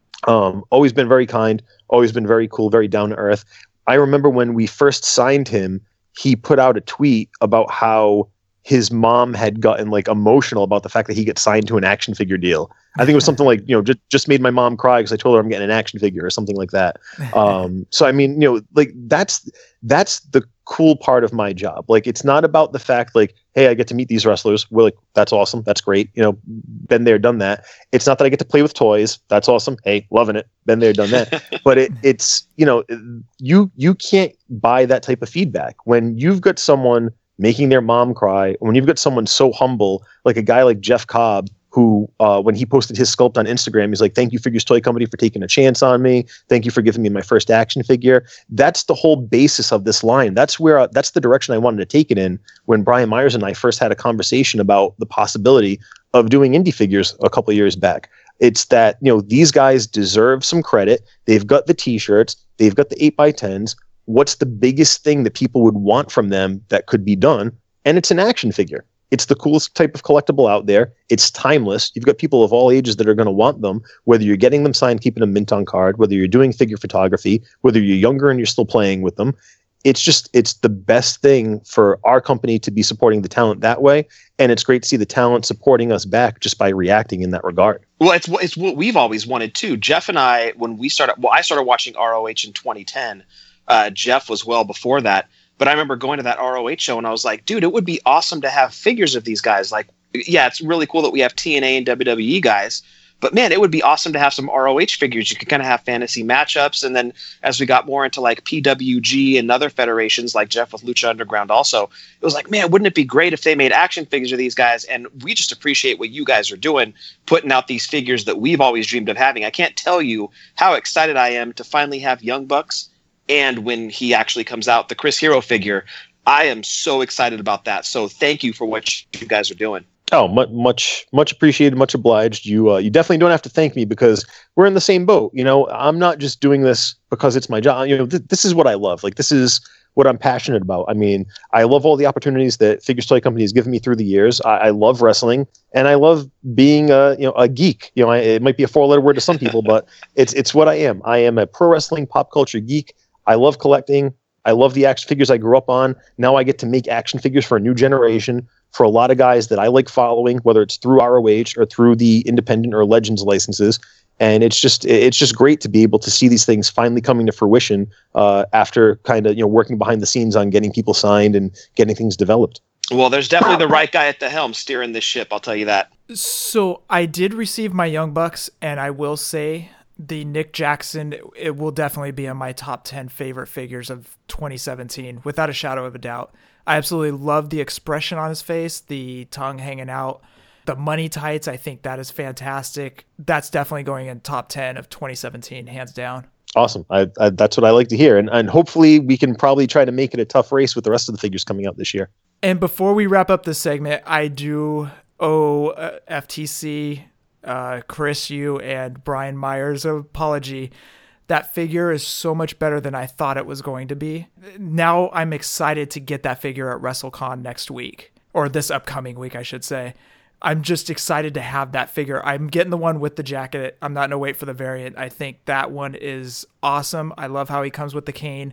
Um, always been very kind, always been very cool, very down to earth. I remember when we first signed him, he put out a tweet about how his mom had gotten like emotional about the fact that he gets signed to an action figure deal. I think it was something like, you know, just, just made my mom cry because I told her I'm getting an action figure or something like that. Um, so, I mean, you know, like that's, that's the cool part of my job. Like, it's not about the fact like, hey, I get to meet these wrestlers. We're like, that's awesome. That's great. You know, been there, done that. It's not that I get to play with toys. That's awesome. Hey, loving it. Been there, done that. But it, it's, you know, you, you can't buy that type of feedback when you've got someone making their mom cry, when you've got someone so humble, like a guy like Jeff Cobb, who, uh, when he posted his sculpt on Instagram, he's like, thank you Figures Toy Company for taking a chance on me. Thank you for giving me my first action figure. That's the whole basis of this line. That's where, uh, that's the direction I wanted to take it in when Brian Myers and I first had a conversation about the possibility of doing indie figures a couple of years back. It's that, you know, these guys deserve some credit. They've got the t-shirts. They've got the eight by tens. What's the biggest thing that people would want from them that could be done? And it's an action figure. It's the coolest type of collectible out there. It's timeless. You've got people of all ages that are going to want them, whether you're getting them signed, keeping them mint on card, whether you're doing figure photography, whether you're younger and you're still playing with them. It's just, it's the best thing for our company to be supporting the talent that way. And it's great to see the talent supporting us back just by reacting in that regard. Well, it's, it's what we've always wanted too. Jeff and I, when we started, well, I started watching R O H in twenty ten. Uh, Jeff was well before that. But I remember going to that R O H show and I was like, dude, it would be awesome to have figures of these guys. Like, yeah, it's really cool that we have T N A and W W E guys, but man, it would be awesome to have some R O H figures. You could kind of have fantasy matchups. And then as we got more into like P W G and other federations, like Jeff with Lucha Underground also, it was like, man, wouldn't it be great if they made action figures of these guys? And we just appreciate what you guys are doing, putting out these figures that we've always dreamed of having. I can't tell you how excited I am to finally have Young Bucks. And when he actually comes out, the Chris Hero figure, I am so excited about that. So thank you for what you guys are doing. Oh, much, much, much appreciated, much obliged. You, uh, you definitely don't have to thank me because we're in the same boat. You know, I'm not just doing this because it's my job. You know, th- this is what I love. Like, this is what I'm passionate about. I mean, I love all the opportunities that Figures Toy Company has given me through the years. I, I love wrestling, and I love being a, you know, a geek. You know, I, it might be a four-letter word to some people, but it's it's what I am. I am a pro wrestling pop culture geek. I love collecting. I love the action figures I grew up on. Now I get to make action figures for a new generation, for a lot of guys that I like following, whether it's through R O H or through the independent or Legends licenses. And it's just it's just great to be able to see these things finally coming to fruition uh, after kind of, you know, working behind the scenes on getting people signed and getting things developed. Well, there's definitely the right guy at the helm steering this ship, I'll tell you that. So I did receive my Young Bucks, and I will say the Nick Jackson, it will definitely be in my top ten favorite figures of twenty seventeen, without a shadow of a doubt. I absolutely love the expression on his face, the tongue hanging out, the money tights. I think that is fantastic. That's definitely going in top ten of twenty seventeen, hands down. Awesome. I, I, that's what I like to hear. And, and hopefully we can probably try to make it a tough race with the rest of the figures coming out this year. And before we wrap up this segment, I do owe uh, F T C, uh, Chris, you, and Brian Myers an apology. That figure is so much better than I thought it was going to be. Now I'm excited to get that figure at WrestleCon next week, or this upcoming week, I should say. I'm just excited to have that figure. I'm getting the one with the jacket. I'm not going to wait for the variant. I think that one is awesome. I love how he comes with the cane.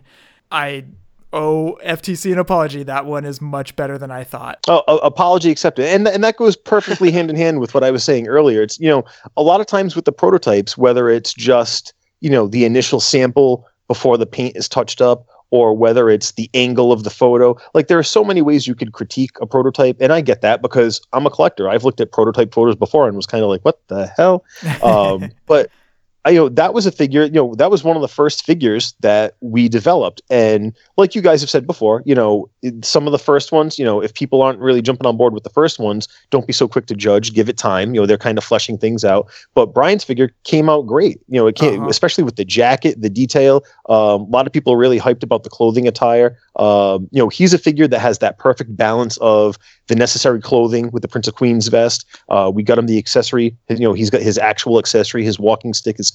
I owe F T C an apology. That one is much better than I thought. Oh, uh, apology accepted. And and that goes perfectly hand in hand with what I was saying earlier. It's, you know, a lot of times with the prototypes, whether it's just, you know, the initial sample before the paint is touched up, or whether it's the angle of the photo. Like, there are so many ways you could critique a prototype, and I get that because I'm a collector. I've looked at prototype photos before and was kind of like, what the hell? Um, but I, you know, that was a figure, you know, that was one of the first figures that we developed. And like you guys have said before, you know, some of the first ones, you know, if people aren't really jumping on board with the first ones, don't be so quick to judge, give it time. You know, they're kind of fleshing things out. But Brian's figure came out great, you know, it came, uh-huh. especially with the jacket, the detail. Um, a lot of people are really hyped about the clothing attire. Um, you know, he's a figure that has that perfect balance of the necessary clothing with the Prince of Queens vest. Uh, we got him the accessory. You know, he's got his actual accessory, his walking stick, his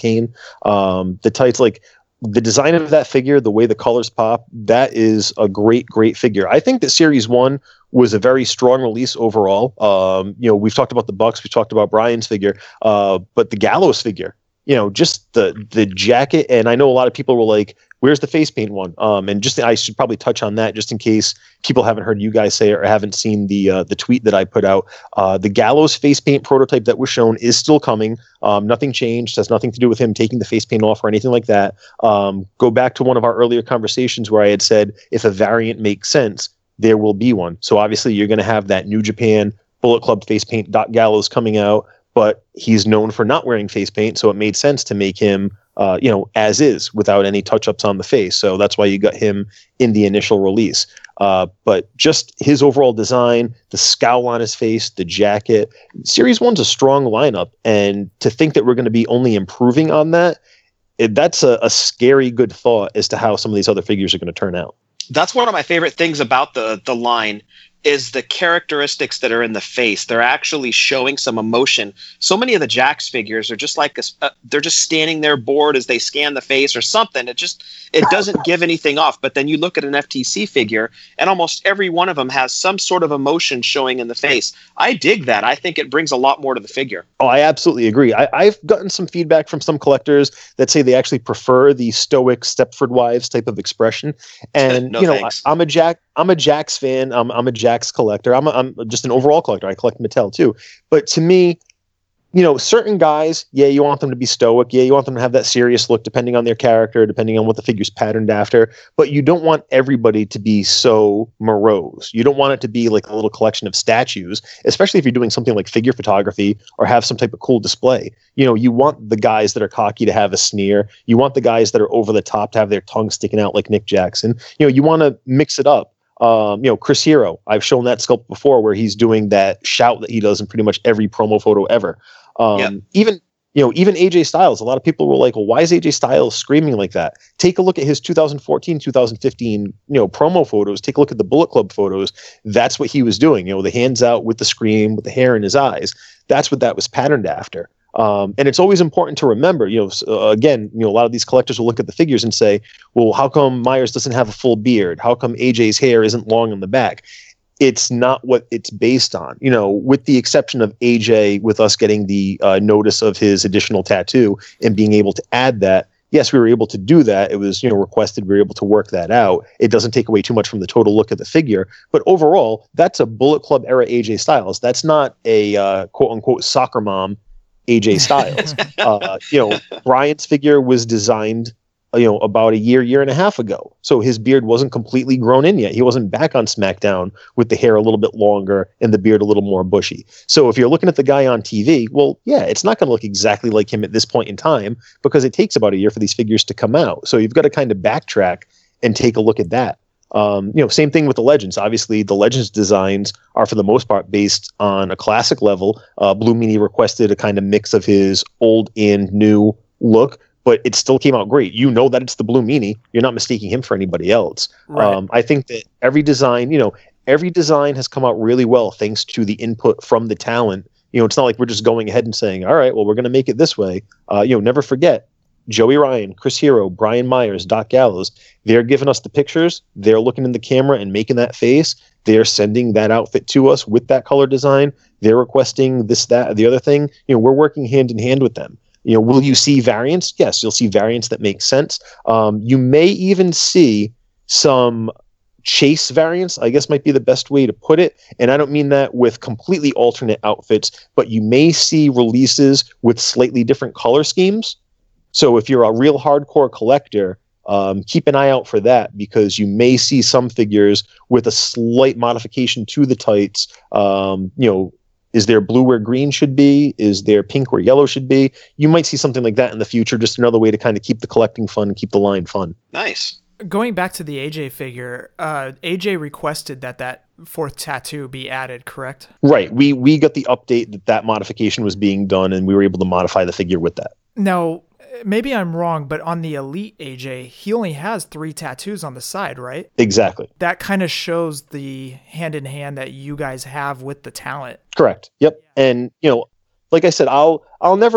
Kane. Um, the tights, like the design of that figure, the way the colors pop, that is a great, great figure. I think that Series One was a very strong release overall. Um, you know, we've talked about the Bucks, we've talked about Brian's figure, uh, but the Gallows figure, you know, just the the jacket, and I know a lot of people were like, where's the face paint one? Um, and just I should probably touch on that just in case people haven't heard you guys say it or haven't seen the uh, the tweet that I put out. Uh, the Gallows face paint prototype that was shown is still coming. Um, nothing changed. Has nothing to do with him taking the face paint off or anything like that. Um, go back to one of our earlier conversations where I had said if a variant makes sense, there will be one. So obviously you're going to have that New Japan Bullet Club face paint Doc Gallows coming out, but he's known for not wearing face paint, so it made sense to make him Uh, you know, as is, without any touch-ups on the face. So that's why you got him in the initial release. Uh, but just his overall design, the scowl on his face, the jacket, Series One's a strong lineup. And to think that we're going to be only improving on that, it, that's a, a scary good thought as to how some of these other figures are going to turn out. That's one of my favorite things about the the line is the characteristics that are in the face. They're actually showing some emotion. So many of the Jakks figures are just like, a, uh, they're just standing there bored as they scan the face or something. It just, it doesn't give anything off. But then you look at an F T C figure and almost every one of them has some sort of emotion showing in the face. I dig that. I think it brings a lot more to the figure. Oh, I absolutely agree. I, I've gotten some feedback from some collectors that say they actually prefer the stoic Stepford Wives type of expression. And, no, you know, thanks. I, I'm a Jack, I'm a Jakks fan. I'm, I'm a Jakks collector. I'm, a, I'm just an overall collector. I collect Mattel too. But to me, you know, certain guys, yeah, you want them to be stoic. Yeah, you want them to have that serious look depending on their character, depending on what the figure's patterned after. But you don't want everybody to be so morose. You don't want it to be like a little collection of statues, especially if you're doing something like figure photography or have some type of cool display. You know, you want the guys that are cocky to have a sneer. You want the guys that are over the top to have their tongue sticking out like Nick Jackson. You know, you want to mix it up. Um, you know, Chris Hero, I've shown that sculpt before where he's doing that shout that he does in pretty much every promo photo ever. Um, yep. Even, you know, even A J Styles, a lot of people were like, well, why is A J Styles screaming like that? Take a look at his two thousand fourteen, two thousand fifteen, you know, promo photos. Take a look at the Bullet Club photos. That's what he was doing. You know, the hands out with the scream, with the hair in his eyes. That's what that was patterned after. Um, and it's always important to remember, you know, uh, again, you know, a lot of these collectors will look at the figures and say, well, how come Myers doesn't have a full beard? How come A J's hair isn't long on the back? It's not what it's based on, you know, with the exception of A J, with us getting the uh, notice of his additional tattoo and being able to add that. Yes, we were able to do that. It was, you know, requested. We were able to work that out. It doesn't take away too much from the total look of the figure. But overall, that's a Bullet Club era A J Styles. That's not a uh, quote unquote soccer mom A J Styles. uh, you know, Brian's figure was designed, you know, about a year, year and a half ago. So his beard wasn't completely grown in yet. He wasn't back on SmackDown with the hair a little bit longer and the beard a little more bushy. So if you're looking at the guy on T V, well, yeah, it's not going to look exactly like him at this point in time because it takes about a year for these figures to come out. So you've got to kind of backtrack and take a look at that. Um, you know, same thing with the Legends. Obviously, the Legends designs are for the most part based on a classic level. Uh, Blue Meanie requested a kind of mix of his old and new look, but it still came out great. You know that it's the Blue Meanie. You're not mistaking him for anybody else. Right. Um, I think that every design, you know, every design has come out really well thanks to the input from the talent. You know, it's not like we're just going ahead and saying, all right, well, we're going to make it this way. Uh, you know, never forget, Joey Ryan, Chris Hero, Brian Myers, Doc Gallows, they're giving us the pictures. They're looking in the camera and making that face. They're sending that outfit to us with that color design. They're requesting this, that, the other thing. You know, we're working hand in hand with them. You know, will you see variants? Yes, you'll see variants that make sense. Um, you may even see some chase variants, I guess might be the best way to put it. And I don't mean that with completely alternate outfits, but you may see releases with slightly different color schemes. So if you're a real hardcore collector, um, keep an eye out for that because you may see some figures with a slight modification to the tights. Um, you know, is there blue where green should be? Is there pink where yellow should be? You might see something like that in the future. Just another way to kind of keep the collecting fun and keep the line fun. Nice. Going back to the A J figure, uh, A J requested that that fourth tattoo be added, correct? Right. We we got the update that that modification was being done, and we were able to modify the figure with that. Now, maybe I'm wrong, but on the Elite A J, he only has three tattoos on the side, right? Exactly. That kind of shows the hand-in-hand that you guys have with the talent. Correct. Yep. And, you know, like I said, I'll I'll never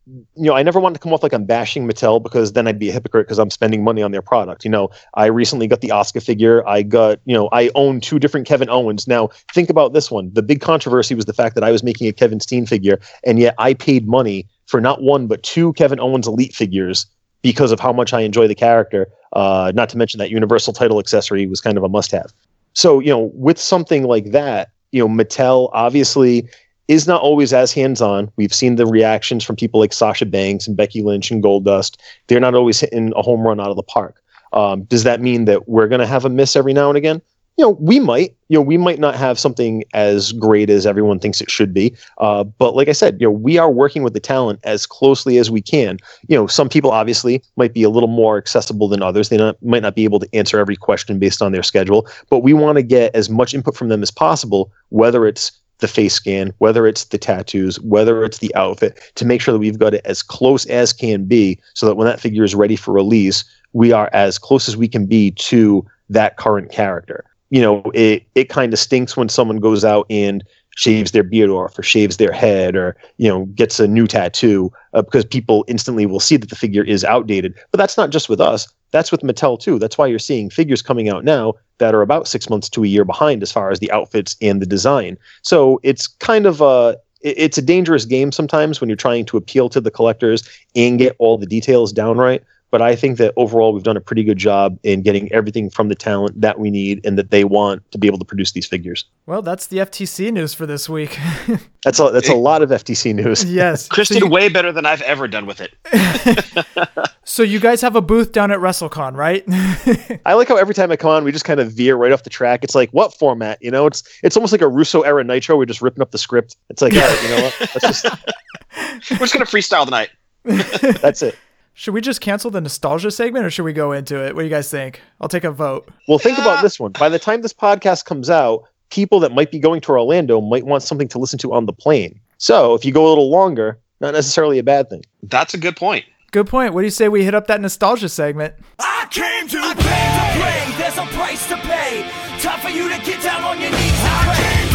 you know, I never wanted to come off like I'm bashing Mattel because then I'd be a hypocrite because I'm spending money on their product. You know, I recently got the Oscar figure. I got, you know, I own two different Kevin Owens. Now, think about this one. The big controversy was the fact that I was making a Kevin Steen figure, and yet I paid money for not one, but two Kevin Owens Elite figures because of how much I enjoy the character. Uh, not to mention that Universal title accessory was kind of a must-have. So, you know, with something like that, you know, Mattel obviously is not always as hands-on. We've seen the reactions from people like Sasha Banks and Becky Lynch and Goldust. They're not always hitting a home run out of the park. Um, does that mean that we're going to have a miss every now and again? You know, we might. You know, we might not have something as great as everyone thinks it should be. Uh, but like I said, you know, we are working with the talent as closely as we can. You know, some people obviously might be a little more accessible than others. They not, might not be able to answer every question based on their schedule. But we want to get as much input from them as possible, whether it's the face scan, whether it's the tattoos, whether it's the outfit, to make sure that we've got it as close as can be so that when that figure is ready for release, we are as close as we can be to that current character. You know, it, it kind of stinks when someone goes out and shaves their beard off or shaves their head or, you know, gets a new tattoo uh, because people instantly will see that the figure is outdated. But that's not just with us. That's with Mattel too. That's why you're seeing figures coming out now that are about six months to a year behind as far as the outfits and the design. So it's kind of a, it's a dangerous game sometimes when you're trying to appeal to the collectors and get all the details down right. But I think that overall we've done a pretty good job in getting everything from the talent that we need and that they want to be able to produce these figures. Well, that's the F T C news for this week. That's a, that's a lot of F T C news. Yes. Chris so did you, way better than I've ever done with it. So you guys have a booth down at WrestleCon, right? I like how every time I come on, we just kind of veer right off the track. It's like, what format? You know, it's it's almost like a Russo era Nitro. We're just ripping up the script. It's like, all right, you know what? Let's just... We're just going to freestyle tonight. That's it. Should we just cancel the nostalgia segment or should we go into it? What do you guys think? I'll take a vote. Well, think about this one. By the time this podcast comes out, people that might be going to Orlando might want something to listen to on the plane. So if you go a little longer, not necessarily a bad thing. That's a good point. Good point. What do you say we hit up that nostalgia segment? I came to I came to play. There's a price to pay. Time for you to get down on your knees and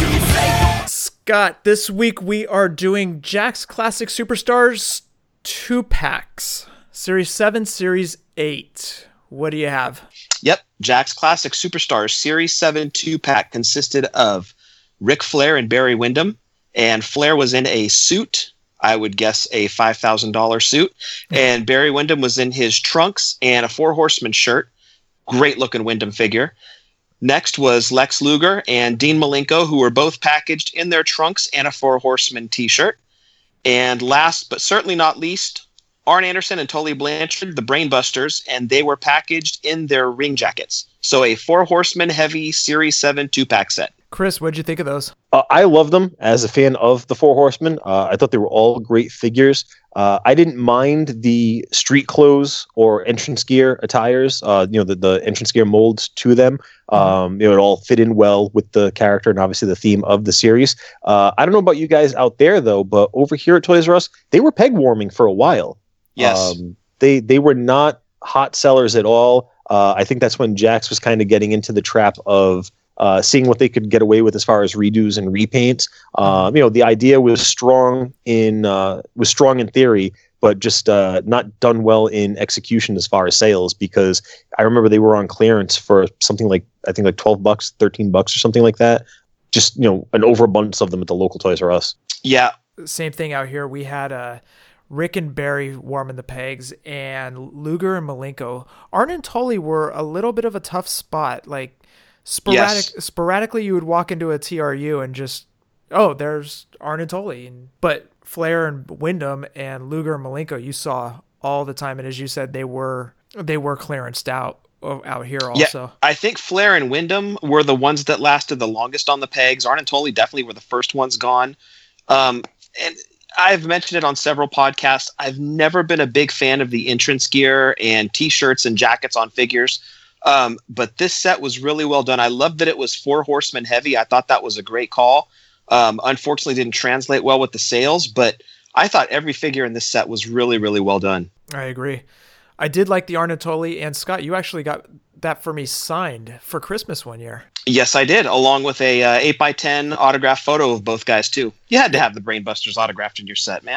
pray. Scott, this week we are doing Jakks Classic Superstars two packs. Series seven, Series eight. What do you have? Yep. Jakks Classic Superstars Series seven two-pack consisted of Ric Flair and Barry Windham. And Flair was in a suit. I would guess a five thousand dollars suit. And Barry Windham was in his trunks and a Four Horsemen shirt. Great-looking Windham figure. Next was Lex Luger and Dean Malenko, who were both packaged in their trunks and a Four Horsemen t-shirt. And last but certainly not least, Arn Anderson and Tully Blanchard, the Brainbusters, and they were packaged in their ring jackets. So a Four Horsemen heavy Series seven two-pack set. Chris, what'd you think of those? Uh, I love them as a fan of the Four Horsemen. Uh, I thought they were all great figures. Uh, I didn't mind the street clothes or entrance gear attires, uh, you know, the, the entrance gear molds to them. Um, you know, it all fit in well with the character and obviously the theme of the series. Uh, I don't know about you guys out there, though, but over here at Toys R Us, they were peg warming for a while. Yes. Um, they, they were not hot sellers at all. Uh, I think that's when Jakks was kind of getting into the trap of Uh, seeing what they could get away with as far as redos and repaints. Um, you know, the idea was strong in uh, was strong in theory, but just uh, not done well in execution as far as sales. Because I remember they were on clearance for something like I think like twelve bucks, thirteen bucks, or something like that. Just you know, an overabundance of them at the local Toys R Us. Yeah, same thing out here. We had uh, Rick and Barry warming the pegs, and Luger and Malenko. Arn and Tully were a little bit of a tough spot, like. Sporadic, yes. Sporadically, you would walk into a T R U and just, oh, there's Arn and Tully. But Flair and Windham and Luger and Malenko, you saw all the time. And as you said, they were they were clearanced out out here also. Yeah, I think Flair and Windham were the ones that lasted the longest on the pegs. Arn and Tully definitely were the first ones gone. Um, and I've mentioned it on several podcasts. I've never been a big fan of the entrance gear and T-shirts and jackets on figures. Um, but this set was really well done. I loved that it was Four Horsemen heavy. I thought that was a great call. Um, unfortunately, didn't translate well with the sales, but I thought every figure in this set was really, really well done. I agree. I did like the Arn and Tully, and Scott, you actually got that for me signed for Christmas one year. Yes, I did, along with a uh, eight by ten autograph photo of both guys, too. You had to have the Brainbusters autographed in your set, man.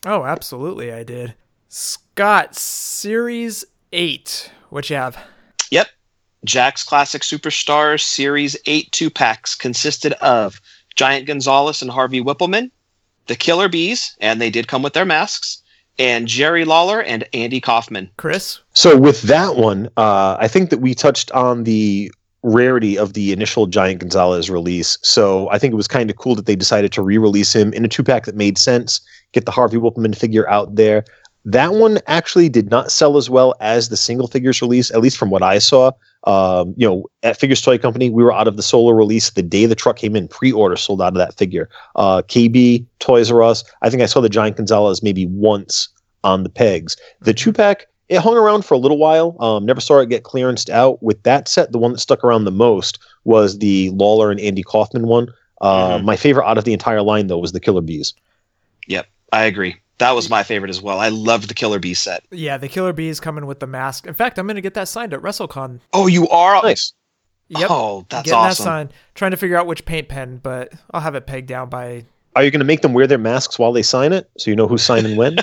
Oh, absolutely I did. Scott, Series eight. What you have? Yep. Jack's Classic Superstars Series eight two-packs consisted of Giant Gonzalez and Harvey Whippleman, the Killer Bees, and they did come with their masks, and Jerry Lawler and Andy Kaufman. Chris? So with that one, uh, I think that we touched on the rarity of the initial Giant Gonzalez release. So I think it was kind of cool that they decided to re-release him in a two-pack that made sense, get the Harvey Whippleman figure out there. That one actually did not sell as well as the single figures release, at least from what I saw. Um, you know, at Figures Toy Company, we were out of the solo release the day the truck came in. Pre-order sold out of that figure. Uh, K B, Toys R Us, I think I saw the Giant Gonzalez maybe once on the pegs. The two-pack, it hung around for a little while. Um, never saw it get clearanced out. With that set, the one that stuck around the most was the Lawler and Andy Kaufman one. Uh, mm-hmm. My favorite out of the entire line, though, was the Killer Bees. Yep, I agree. That was my favorite as well. I loved the Killer Bee set. Yeah, the Killer Bees coming with the mask. In fact, I'm going to get that signed at WrestleCon. Oh, you are? Nice. Yep. Oh, that's Getting awesome. That signed. Trying to figure out which paint pen, but I'll have it pegged down by... Are you going to make them wear their masks while they sign it so you know who's signing when?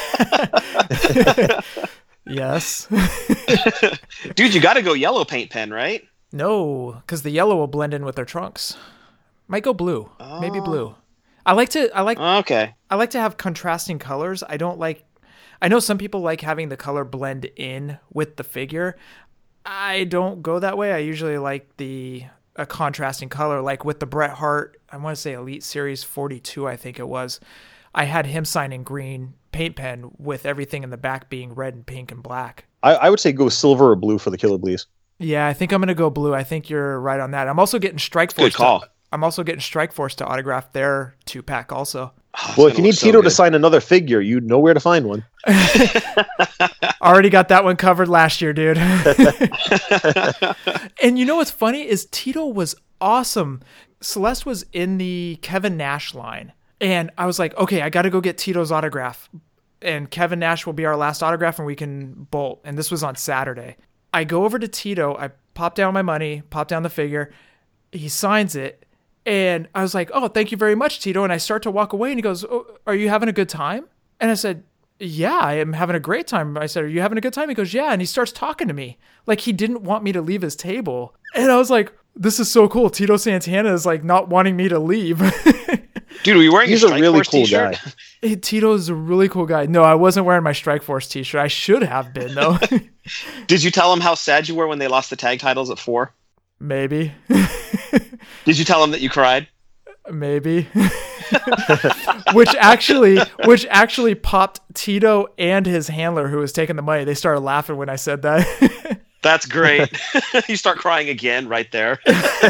Yes. Dude, you got to go yellow paint pen, right? No, because the yellow will blend in with their trunks. Might go blue. Oh. Maybe blue. I like to I like okay. I like to have contrasting colors. I don't like I know some people like having the color blend in with the figure. I don't go that way. I usually like the a contrasting color, like with the Bret Hart, I want to say Elite Series forty-two, I think it was. I had him sign in green paint pen with everything in the back being red and pink and black. I, I would say go silver or blue for the Killer Bees. Yeah, I think I'm going to go blue. I think you're right on that. I'm also getting Strike Force. Good call. To, I'm also getting Strike Force to autograph their two pack also. Oh, well, if you need so Tito good. to sign another figure, you know where to find one. Already got that one covered last year, dude. And you know what's funny is Tito was awesome. Celeste was in the Kevin Nash line. And I was like, okay, I got to go get Tito's autograph. And Kevin Nash will be our last autograph and we can bolt. And this was on Saturday. I go over to Tito. I pop down my money, pop down the figure. He signs it. And I was like, oh, thank you very much, Tito. And I start to walk away and he goes, oh, are you having a good time? And I said, yeah, I am having a great time. I said, are you having a good time? He goes, yeah. And he starts talking to me like he didn't want me to leave his table. And I was like, this is so cool. Tito Santana is like not wanting me to leave. Dude, were you wearing He's a a Strike really Force cool t-shirt? guy. Hey, Tito's a really cool guy. No, I wasn't wearing my Strike Force t-shirt. I should have been, though. Did you tell him how sad you were when they lost the tag titles at four? Maybe. Did you tell him that you cried? Maybe. which actually which actually popped Tito and his handler who was taking the money. They started laughing when I said that. That's great. You start crying again right there.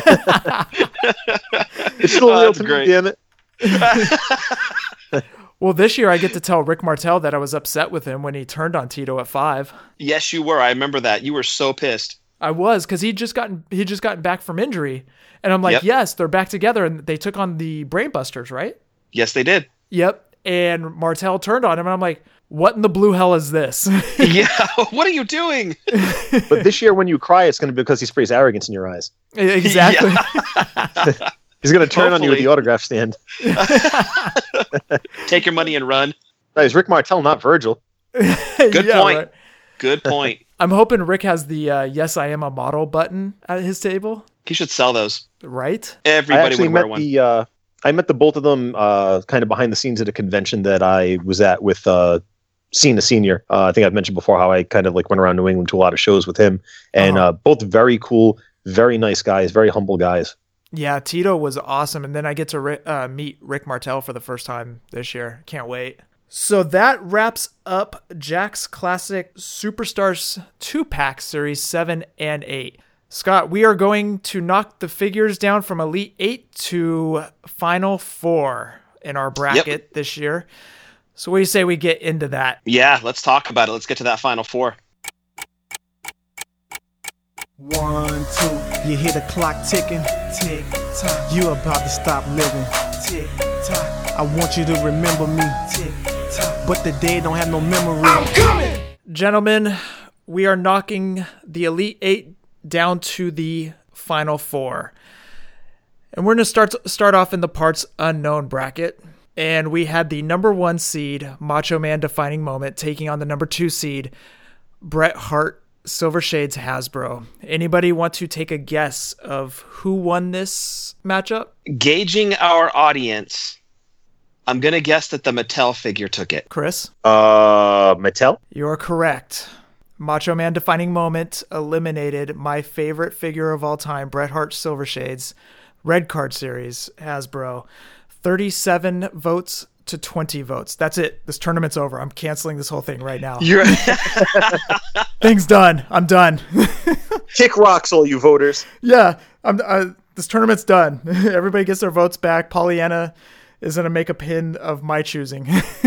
It's still Oh, real that's to me, great. damn it. Well, this year I get to tell Rick Martel that I was upset with him when he turned on Tito at five. Yes, you were. I remember that. You were so pissed. I was, because he'd just gotten he just gotten back from injury. And I'm like, Yep. yes, they're back together, and they took on the Brainbusters, right? Yes, they did. Yep. And Martel turned on him, and I'm like, what in the blue hell is this? Yeah. What are you doing? But this year when you cry, it's going to be because he sprays arrogance in your eyes. Exactly. He's going to turn on you at Hopefully. the autograph stand. Take your money and run. That is Rick Martel, not Virgil. Good Yeah, point. right. Good point. I'm hoping Rick has the uh, yes, I am a model button at his table, He should sell those. right? I Everybody actually would wear met one. the uh, I met the both of them uh, kind of behind the scenes at a convention that I was at with uh, Cena Senior. Uh, I think I've mentioned before how I kind of like went around New England to a lot of shows with him, and Uh-huh. uh, both very cool, very nice guys, very humble guys. Yeah, Tito was awesome. And then I get to ri- uh, meet Rick Martel for the first time this year. Can't wait. So that wraps up Jack's Classic Superstars two-pack Series seven and eight. Scott, we are going to knock the figures down from Elite eight to Final four in our bracket this year. So what do you say we get into that? Yeah, let's talk about it. Let's get to that final four. One, two, you hear the clock ticking, tick tock. You about to stop living, tick tock. I want you to remember me, tick tock. But the day don't have no memory. I'm coming. Gentlemen, we are knocking the Elite eight down to the Final four. And we're going to start start off in the parts unknown bracket. And we had the number one seed, Macho Man Defining Moment, taking on the number two seed, Bret Hart Silver Shades Hasbro. Anybody want to take a guess of who won this matchup? Gauging our audience, I'm going to guess that the Mattel figure took it. Chris? Uh, Mattel? You're correct. Macho Man Defining Moment eliminated my favorite figure of all time, Bret Hart Silver Shades, Red Card Series, Hasbro. thirty-seven votes to twenty votes. That's it. This tournament's over. I'm canceling this whole thing right now. You're Thing's done. I'm done. Kick rocks, all you voters. Yeah, I'm. Uh, this tournament's done. Everybody gets their votes back. Pollyanna is going to make a pin of my choosing.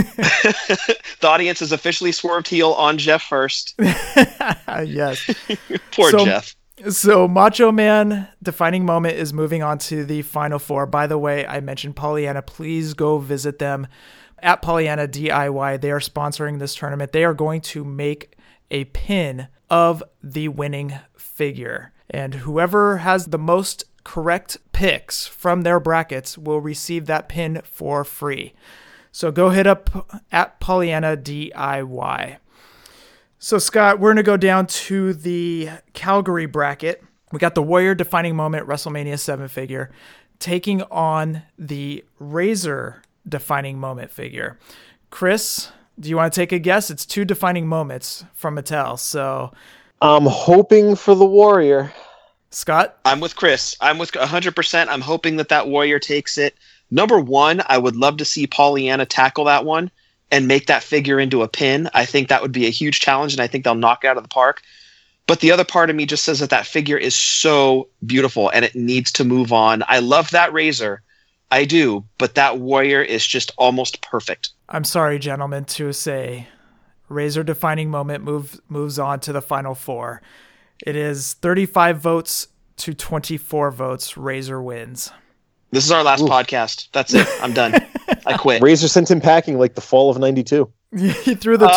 The audience has officially swerved heel on Jeff first. Yes. Poor so, Jeff. So Macho Man Defining Moment is moving on to the final four. By the way, I mentioned Pollyanna. Please go visit them at Pollyanna D I Y. They are sponsoring this tournament. They are going to make a pin of the winning figure. And whoever has the most correct picks from their brackets will receive that pin for free. So go hit up at Pollyanna D I Y. So Scott, we're going to go down to the Calgary bracket. We got the Warrior Defining Moment WrestleMania seven figure taking on the Razor Defining Moment figure. Chris, do you want to take a guess? It's two defining moments from Mattel. So I'm hoping for the Warrior. Scott? I'm with Chris. I'm with one hundred percent. I'm hoping that that Warrior takes it. Number one, I would love to see Pollyanna tackle that one and make that figure into a pin. I think that would be a huge challenge, and I think they'll knock it out of the park. But the other part of me just says that that figure is so beautiful, and it needs to move on. I love that Razor. I do, but that Warrior is just almost perfect. I'm sorry, gentlemen, to say Razor Defining Moment move, moves on to the final four. It is thirty-five votes to twenty-four votes. Razor wins. This is our last Ooh. podcast. That's it. I'm done. I quit. Razor sent him packing like the fall of ninety-two. He threw the...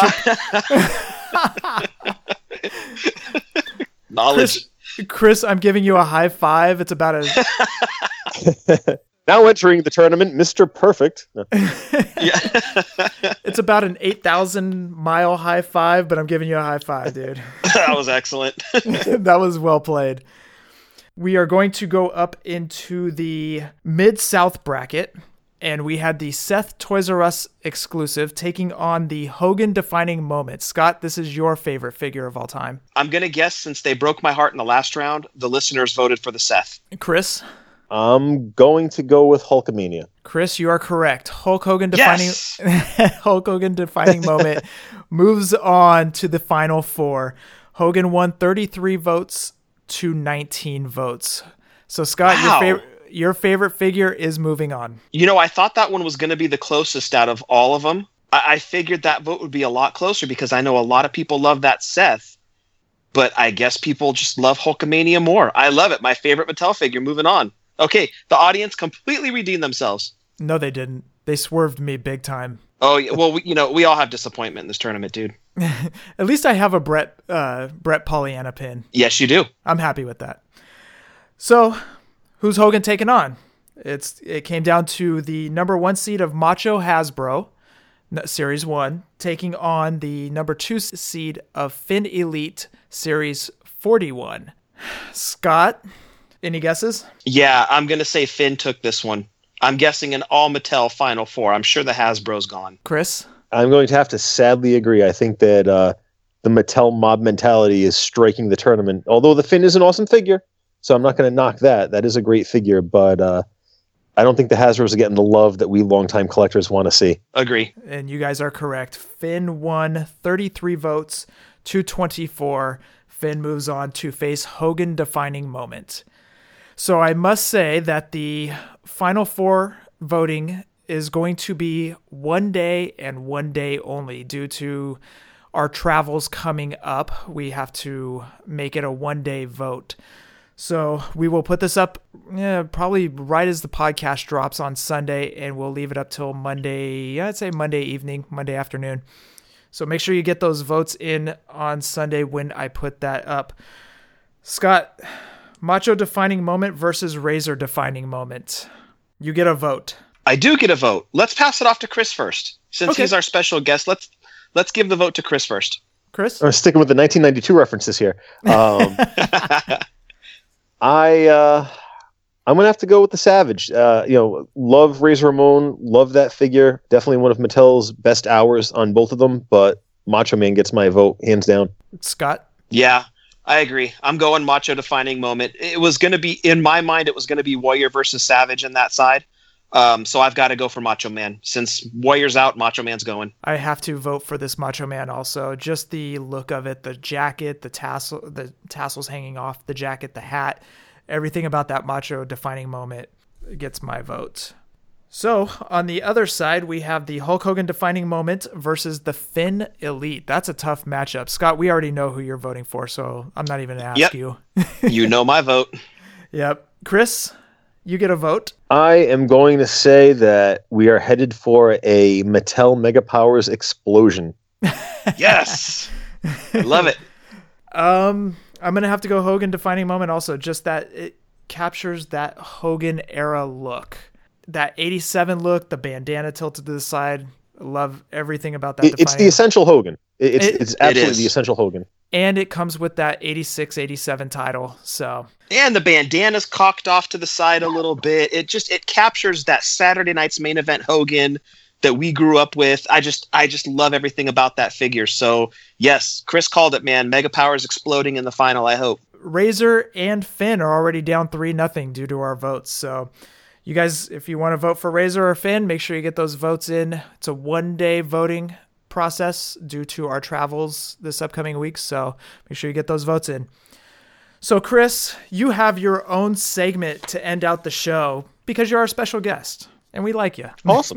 Uh, Knowledge. Chris, Chris, I'm giving you a high five. It's about a... Now entering the tournament, Mister Perfect. No. Yeah. It's about an eight thousand mile high five, but I'm giving you a high five, dude. That was excellent. That was well played. We are going to go up into the Mid-South bracket, and we had the Seth Toys R Us exclusive taking on the Hogan Defining Moment. Scott, this is your favorite figure of all time. I'm going to guess, since they broke my heart in the last round, the listeners voted for the Seth. Chris? I'm going to go with Hulkamania. Chris, you are correct. Hulk Hogan Defining yes! Hulk Hogan Defining Moment moves on to the final four. Hogan won thirty-three votes to nineteen votes. So Scott, wow. your favorite your favorite figure is moving on. You know, I thought that one was going to be the closest out of all of them. I-, I figured that vote would be a lot closer because I know a lot of people love that Seth, but I guess people just love Hulkamania more. I love it. My favorite Mattel figure. Moving on. Okay, the audience completely redeemed themselves. No, they didn't. They swerved me big time. Oh, well, we, you know, we all have disappointment in this tournament, dude. At least I have a Brett uh, Brett Pollyanna pin. Yes, you do. I'm happy with that. So, who's Hogan taking on? It's It came down to the number one seed of Macho Hasbro, Series one, taking on the number two seed of Finn Elite, Series forty-one. Scott, any guesses? Yeah, I'm going to say Finn took this one. I'm guessing an all Mattel Final Four. I'm sure the Hasbro's gone. Chris? I'm going to have to sadly agree. I think that uh, the Mattel mob mentality is striking the tournament. Although the Finn is an awesome figure, so I'm not going to knock that. That is a great figure, but uh, I don't think the Hasbro's are getting the love that we longtime collectors want to see. Agree. And you guys are correct. Finn won thirty-three votes to twenty-four. Finn moves on to face Hogan Defining Moment. So I must say that the final four voting is going to be one day and one day only due to our travels coming up. We have to make it a one day vote. So we will put this up yeah, probably right as the podcast drops on Sunday, and we'll leave it up till Monday. Yeah, I'd say Monday evening, Monday afternoon. So make sure you get those votes in on Sunday when I put that up. Scott, Macho Defining Moment versus Razor Defining Moment. You get a vote. I do get a vote. Let's pass it off to Chris first. Since Okay. he's our special guest, let's let's give the vote to Chris first. Chris? I'm sticking with the nineteen ninety-two references here. Um, I uh, I'm gonna have to go with the Savage. Uh, you know, love Razor Ramon, love that figure. Definitely one of Mattel's best hours on both of them. But Macho Man gets my vote hands down. Scott? Yeah, I agree. I'm going Macho defining moment. It was going to be, in my mind, it was going to be Warrior versus Savage in that side. Um, so I've got to go for Macho Man. Since Warrior's out, Macho Man's going. I have to vote for this Macho Man also. Just the look of it, the jacket, the tassel, the tassels hanging off the jacket, the hat, everything about that Macho defining moment gets my vote. So on the other side, we have the Hulk Hogan defining moment versus the Finn Elite. That's a tough matchup. Scott, we already know who you're voting for, so I'm not even going to ask Yep. you. You know my vote. Yep. Chris, you get a vote. I am going to say that we are headed for a Mattel Mega Powers explosion. Yes. I love it. Um, I'm gonna have to go Hogan defining moment also. Just that it captures that Hogan era look, that eighty-seven look, the bandana tilted to the side. I love everything about that. It, it's the defining- essential Hogan. It, it's It- it's absolutely is. the essential Hogan. and it comes with that eighty-six eighty-seven title. So And the bandana's cocked off to the side a little bit. It just it captures that Saturday night's main event Hogan that we grew up with. I just I just love everything about that figure. So yes, Chris called it, man. Mega Powers exploding in the final, I hope. Razor and Finn are already down three nothing due to our votes. So you guys, if you want to vote for Razor or Finn, make sure you get those votes in. It's a one day voting process due to our travels this upcoming week. So make sure you get those votes in. So Chris, you have your own segment to end out the show because you're our special guest and we like you. Awesome.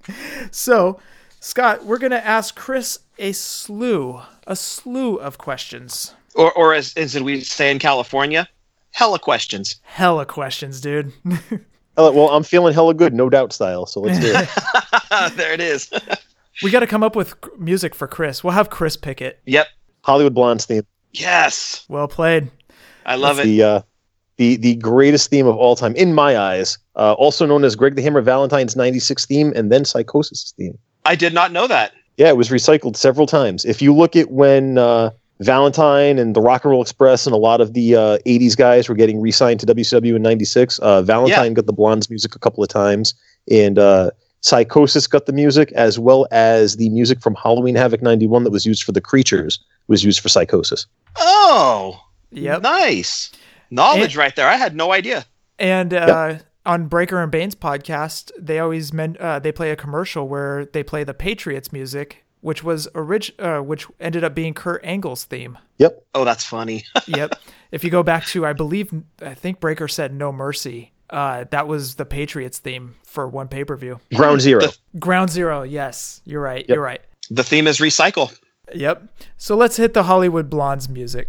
So Scott, we're going to ask Chris a slew, a slew of questions. Or or as as we say in California, hella questions. Hella questions, dude. Uh, well, I'm feeling hella good, no doubt style. So let's do it. There it is. We got to come up with c- music for Chris. We'll have Chris pick it. Yep. Hollywood Blondes theme. Yes. Well played. I love It's it. the uh, the the greatest theme of all time in my eyes. Uh, also known as Greg the Hammer Valentine's ninety-six theme, and then Psychosis theme. I did not know that. Yeah, it was recycled several times. If you look at when uh, Valentine and the Rock and Roll Express and a lot of the uh, eighties guys were getting re-signed to W C W in ninety-six, uh, Valentine Yeah. got the Blondes music a couple of times, and uh, Psychosis got the music, as well as the music from Halloween Havoc ninety-one that was used for the Creatures was used for Psychosis. Oh. Yep. Nice. Knowledge And- right there. I had no idea. And uh, on Breaker and Bane's podcast, they always men- uh, they play a commercial where they play the Patriots music, which was orig- uh, which ended up being Kurt Angle's theme. Yep. Oh, that's funny. Yep. If you go back to, I believe, I think Breaker said No Mercy. Uh, that was the Patriots theme for one pay-per-view. Ground Zero. Ground Zero. Yes, you're right. Yep. You're right. The theme is recycle. Yep. So let's hit the Hollywood Blondes music.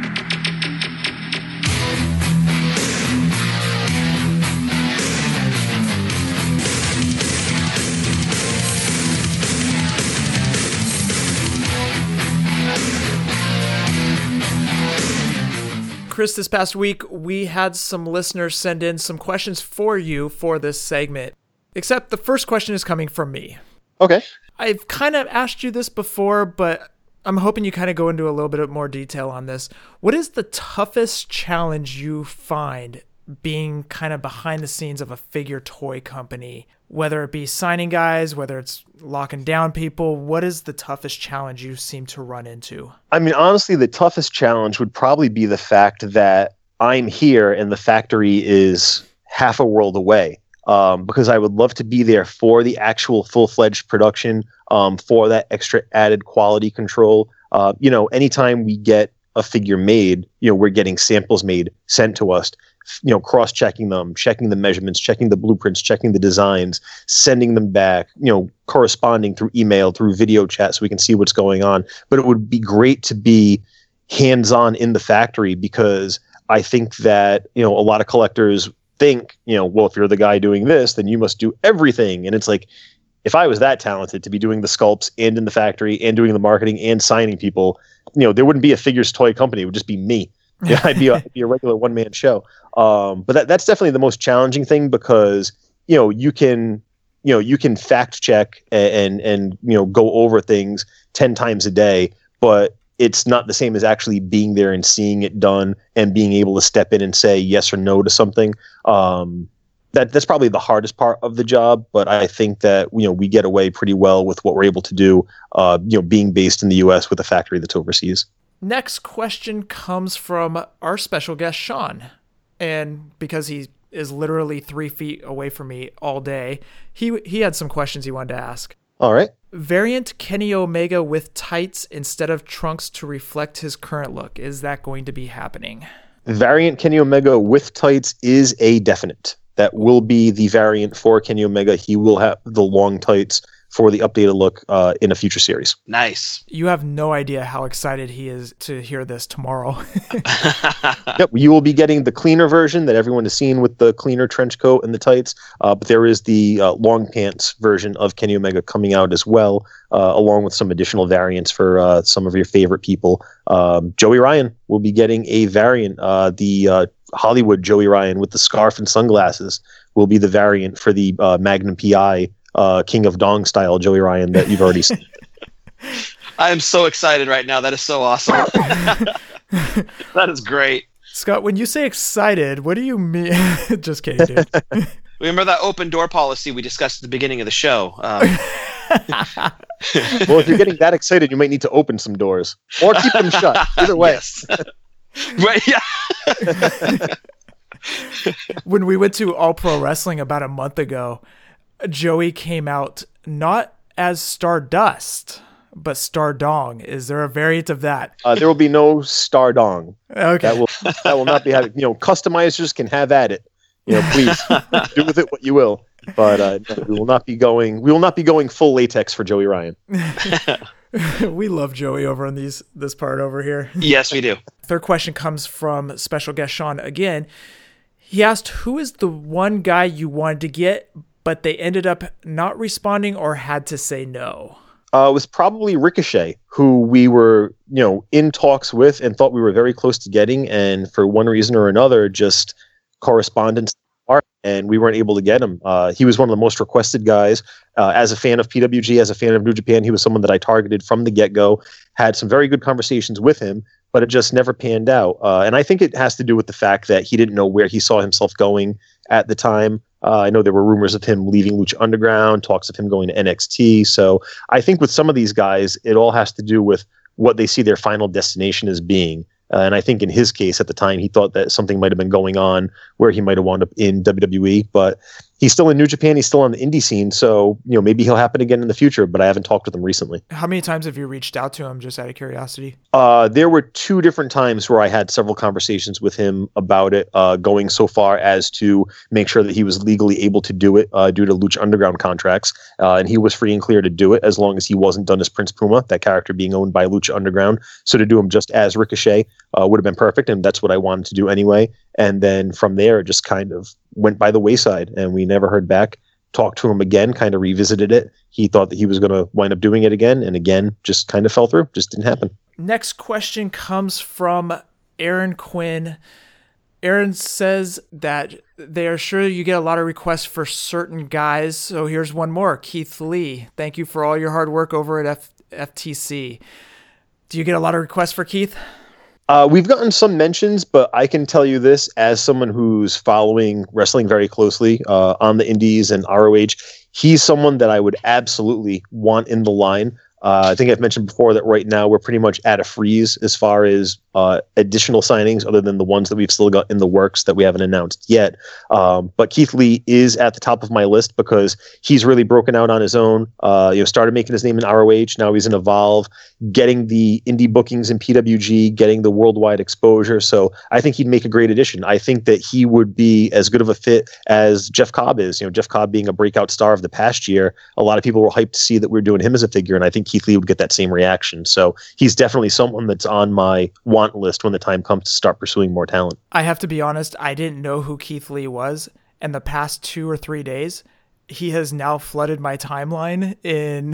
Chris, this past week, we had some listeners send in some questions for you for this segment. Except the first question is coming from me. Okay. I've kind of asked you this before, but I'm hoping you kind of go into a little bit more detail on this. What is the toughest challenge you find being kind of behind the scenes of a figure toy company? Whether it be signing guys, whether it's locking down people, what is the toughest challenge you seem to run into? I mean, honestly, the toughest challenge would probably be the fact that I'm here and the factory is half a world away. Um, because I would love to be there for the actual full-fledged production, um, for that extra added quality control. Uh, you know, anytime we get a figure made, you know, we're getting samples made, sent to us, you know, cross-checking them, checking the measurements, checking the blueprints, checking the designs, sending them back, you know, corresponding through email, through video chat so we can see what's going on. But it would be great to be hands-on in the factory because I think that, you know, a lot of collectors think, you know, well, if you're the guy doing this, then you must do everything. And it's like, if I was that talented to be doing the sculpts and in the factory and doing the marketing and signing people, you know, there wouldn't be a figures toy company. It would just be me. Yeah, I'd be a, I'd be a regular one man show. Um, but that, that's definitely the most challenging thing because, you know, you can you know, you can fact check and, and, and, you know, go over things ten times a day, but it's not the same as actually being there and seeing it done and being able to step in and say yes or no to something. Um, that that's probably the hardest part of the job, but I think that, you know, we get away pretty well with what we're able to do, uh, you know, being based in the U S with a factory that's overseas. Next question comes from our special guest, Sean. And because he is literally three feet away from me all day, he he had some questions he wanted to ask. All right. Variant Kenny Omega with tights instead of trunks to reflect his current look. Is that going to be happening? Variant Kenny Omega with tights is a definite. That will be the variant for Kenny Omega. He will have the long tights for the updated look uh, in a future series. Nice. You have no idea how excited he is to hear this tomorrow. Yep, you will be getting the cleaner version that everyone has seen with the cleaner trench coat and the tights, uh, but there is the uh, long pants version of Kenny Omega coming out as well, uh, along with some additional variants for uh, some of your favorite people. Um, Joey Ryan will be getting a variant. Uh, the uh, Hollywood Joey Ryan with the scarf and sunglasses will be the variant for the uh, Magnum P I Uh, King of Dong style Joey Ryan that you've already seen. I am so excited right now. That is so awesome. That is great. Scott, when you say excited, what do you mean? Just kidding, dude. Remember that open door policy we discussed at the beginning of the show? Um, Well, if you're getting that excited, you might need to open some doors or keep them shut. Either way. Yes. Right, yeah. When we went to All Pro Wrestling about a month ago, Joey came out not as Stardust, but Stardong. Is there a variant of that? Uh, there will be no Stardong. Okay. That will that will not be having. You know, customizers can have at it. You know, please do with it what you will. But uh, no, we will not be going. We will not be going full latex for Joey Ryan. We love Joey over on these this part over here. Yes, we do. Third question comes from special guest Sean again. He asked, "Who is the one guy you wanted to get, but they ended up not responding or had to say no?" Uh, it was probably Ricochet, who we were, you know, in talks with and thought we were very close to getting, and for one reason or another, just correspondence, and we weren't able to get him. Uh, he was one of the most requested guys. Uh, as a fan of P W G, as a fan of New Japan, he was someone that I targeted from the get-go, had some very good conversations with him, but it just never panned out. Uh, and I think it has to do with the fact that he didn't know where he saw himself going at the time. Uh, I know there were rumors of him leaving Lucha Underground, talks of him going to N X T. So I think with some of these guys, it all has to do with what they see their final destination as being. Uh, and I think in his case at the time, he thought that something might have been going on where he might have wound up in W W E, but he's still in New Japan. He's still on the indie scene. So, you know, maybe he'll happen again in the future, but I haven't talked with him recently. How many times have you reached out to him, just out of curiosity? Uh, there were two different times where I had several conversations with him about it, uh, going so far as to make sure that he was legally able to do it uh, due to Lucha Underground contracts. Uh, and he was free and clear to do it as long as he wasn't done as Prince Puma, that character being owned by Lucha Underground. So to do him just as Ricochet uh, would have been perfect. And that's what I wanted to do anyway. And then from there, it just kind of went by the wayside and we never heard back. Talked to him again, kind of revisited it. He thought that he was going to wind up doing it again. And again, just kind of fell through. Just didn't happen. Next question comes from Aaron Quinn. Aaron says that they are sure you get a lot of requests for certain guys. So here's one more. Keith Lee, thank you for all your hard work over at F- FTC. Do you get a lot of requests for Keith? Uh, we've gotten some mentions, but I can tell you this as someone who's following wrestling very closely uh, on the indies and R O H. He's someone that I would absolutely want in the line. Uh, I think I've mentioned before that right now we're pretty much at a freeze as far as uh, additional signings other than the ones that we've still got in the works that we haven't announced yet. Um, but Keith Lee is at the top of my list because he's really broken out on his own. Uh, you know, started making his name in R O H. Now he's in Evolve, getting the indie bookings in P W G, getting the worldwide exposure. So I think he'd make a great addition. I think that he would be as good of a fit as Jeff Cobb is. You know, Jeff Cobb being a breakout star of the past year, a lot of people were hyped to see that we're doing him as a figure, and I think Keith Lee would get that same reaction. So he's definitely someone that's on my want list when the time comes to start pursuing more talent. I have to be honest, I didn't know who Keith Lee was, and the past two or three days, he has now flooded my timeline in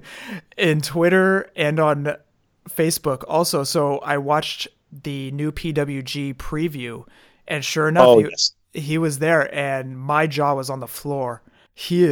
in Twitter and on Facebook also. So I watched the new P W G preview, and sure enough, oh, he, yes. he was there, and my jaw was on the floor. He is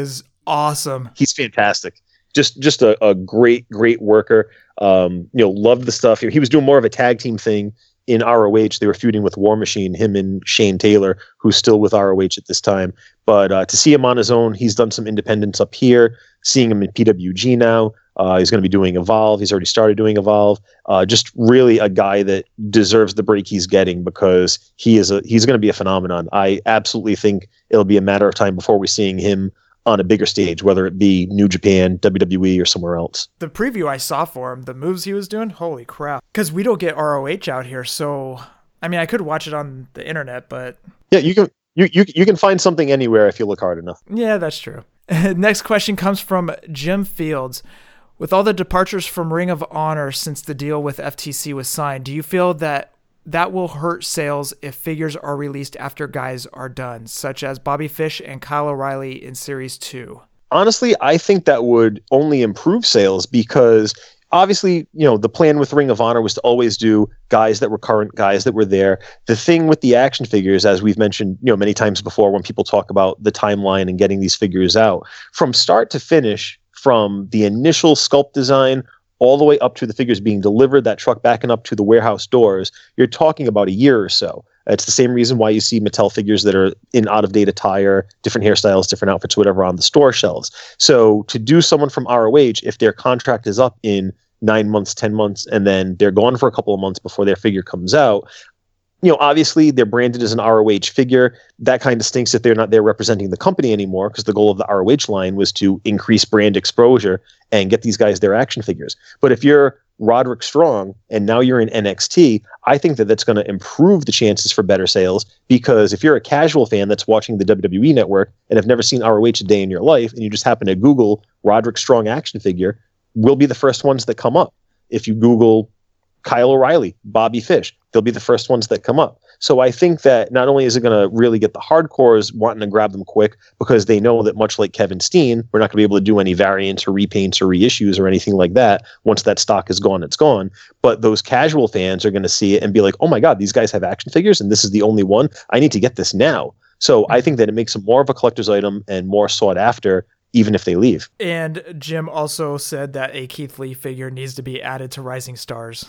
awesome. He's fantastic. Just just a, a great, great worker. Um, you know, loved the stuff. He was doing more of a tag team thing in R O H. They were feuding with War Machine, him and Shane Taylor, who's still with R O H at this time. But uh, to see him on his own, he's done some independence up here. Seeing him in P W G now, uh, he's going to be doing Evolve. He's already started doing Evolve. Uh, just really a guy that deserves the break he's getting because he is a he's going to be a phenomenon. I absolutely think it'll be a matter of time before we're seeing him on a bigger stage, whether it be New Japan, W W E, or somewhere else. The preview I saw for him, the moves he was doing, holy crap. Because we don't get R O H out here, so, I mean, I could watch it on the internet, but... Yeah, you can you, you, you can find something anywhere if you look hard enough. Yeah, that's true. Next question comes from Jim Fields. With all the departures from Ring of Honor since the deal with F T C was signed, do you feel that that will hurt sales if figures are released after guys are done, such as Bobby Fish and Kyle O'Reilly in Series two? Honestly, I think that would only improve sales because obviously, you know, the plan with Ring of Honor was to always do guys that were current, guys that were there. The thing with the action figures, as we've mentioned, you know, many times before when people talk about the timeline and getting these figures out, from start to finish, from the initial sculpt design all the way up to the figures being delivered, that truck backing up to the warehouse doors, you're talking about a year or so. It's the same reason why you see Mattel figures that are in out-of-date attire, different hairstyles, different outfits, whatever, on the store shelves. So to do someone from R O H, if their contract is up in nine months, ten months, and then they're gone for a couple of months before their figure comes out, you know, obviously they're branded as an R O H figure. That kind of stinks if they're not there representing the company anymore, because the goal of the R O H line was to increase brand exposure and get these guys their action figures. But if you're Roderick Strong and now you're in N X T, I think that that's going to improve the chances for better sales, because if you're a casual fan that's watching the W W E network and have never seen R O H a day in your life and you just happen to Google Roderick Strong action figure, we'll be the first ones that come up. If you Google Kyle O'Reilly, Bobby Fish, they'll be the first ones that come up. So I think that not only is it going to really get the hardcores wanting to grab them quick, because they know that much like Kevin Steen, we're not going to be able to do any variants or repaints or reissues or anything like that. Once that stock is gone, it's gone. But those casual fans are going to see it and be like, oh my God, these guys have action figures and this is the only one. I need to get this now. So I think that it makes them more of a collector's item and more sought after, even if they leave. And Jim also said that a Keith Lee figure needs to be added to Rising Stars.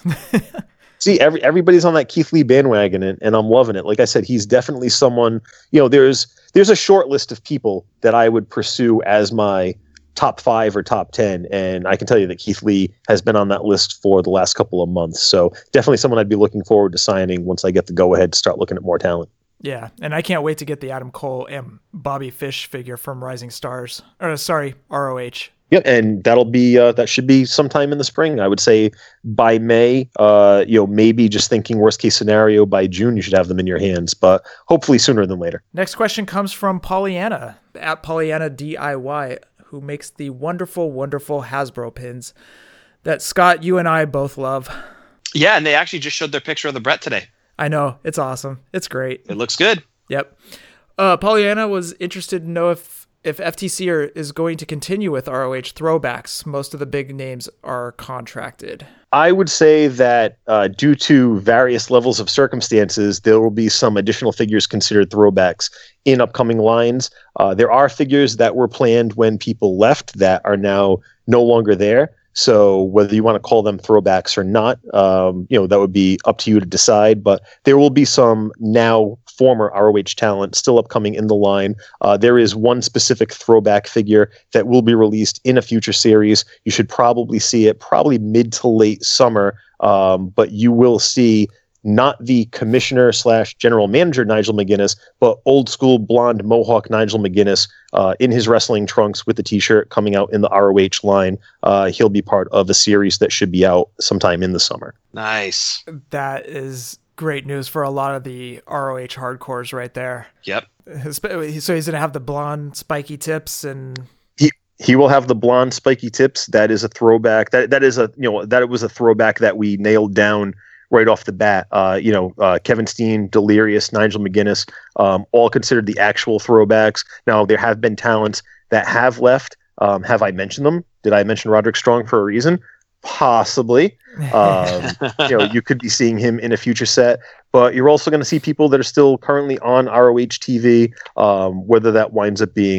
See, every everybody's on that Keith Lee bandwagon, and, and I'm loving it. Like I said, he's definitely someone, you know, there's there's a short list of people that I would pursue as my top five or top ten, and I can tell you that Keith Lee has been on that list for the last couple of months. So definitely someone I'd be looking forward to signing once I get the go-ahead to start looking at more talent. Yeah, and I can't wait to get the Adam Cole and Bobby Fish figure from Rising Stars. Or sorry, R O H. Yep, and that'll be uh, that should be sometime in the spring. I would say by May. Uh, you know, maybe just thinking worst case scenario by June, you should have them in your hands, but hopefully sooner than later. Next question comes from Pollyanna at Pollyanna D I Y, who makes the wonderful, wonderful Hasbro pins that Scott, you and I both love. Yeah, and they actually just showed their picture of the Brett today. I know, it's awesome. It's great. It looks good. Yep. Uh, Pollyanna was interested to know if if F T C are, is going to continue with R O H throwbacks. Most of the big names are contracted. I would say that uh, due to various levels of circumstances, there will be some additional figures considered throwbacks in upcoming lines. Uh, there are figures that were planned when people left that are now no longer there. So whether you want to call them throwbacks or not, um, you know, that would be up to you to decide. But there will be some now former R O H talent still upcoming in the line. Uh, there is one specific throwback figure that will be released in a future series. You should probably see it probably mid to late summer, um, but you will see not the commissioner slash general manager Nigel McGuinness, but old school blonde mohawk Nigel McGuinness uh, in his wrestling trunks with the t-shirt coming out in the R O H line. Uh, he'll be part of a series that should be out sometime in the summer. Nice. That is great news for a lot of the R O H hardcores right there. Yep. So he's going to have the blonde spiky tips and... He he will have the blonde spiky tips. That is a throwback. That That is a, you know, that was a throwback that we nailed down right off the bat. Uh, you know, uh, Kevin Steen, Delirious, Nigel McGuinness, um, all considered the actual throwbacks. Now, there have been talents that have left. Um, have I mentioned them? Did I mention Roderick Strong for a reason? Possibly. Um, you know, you could be seeing him in a future set, but you're also going to see people that are still currently on R O H T V, um, whether that winds up being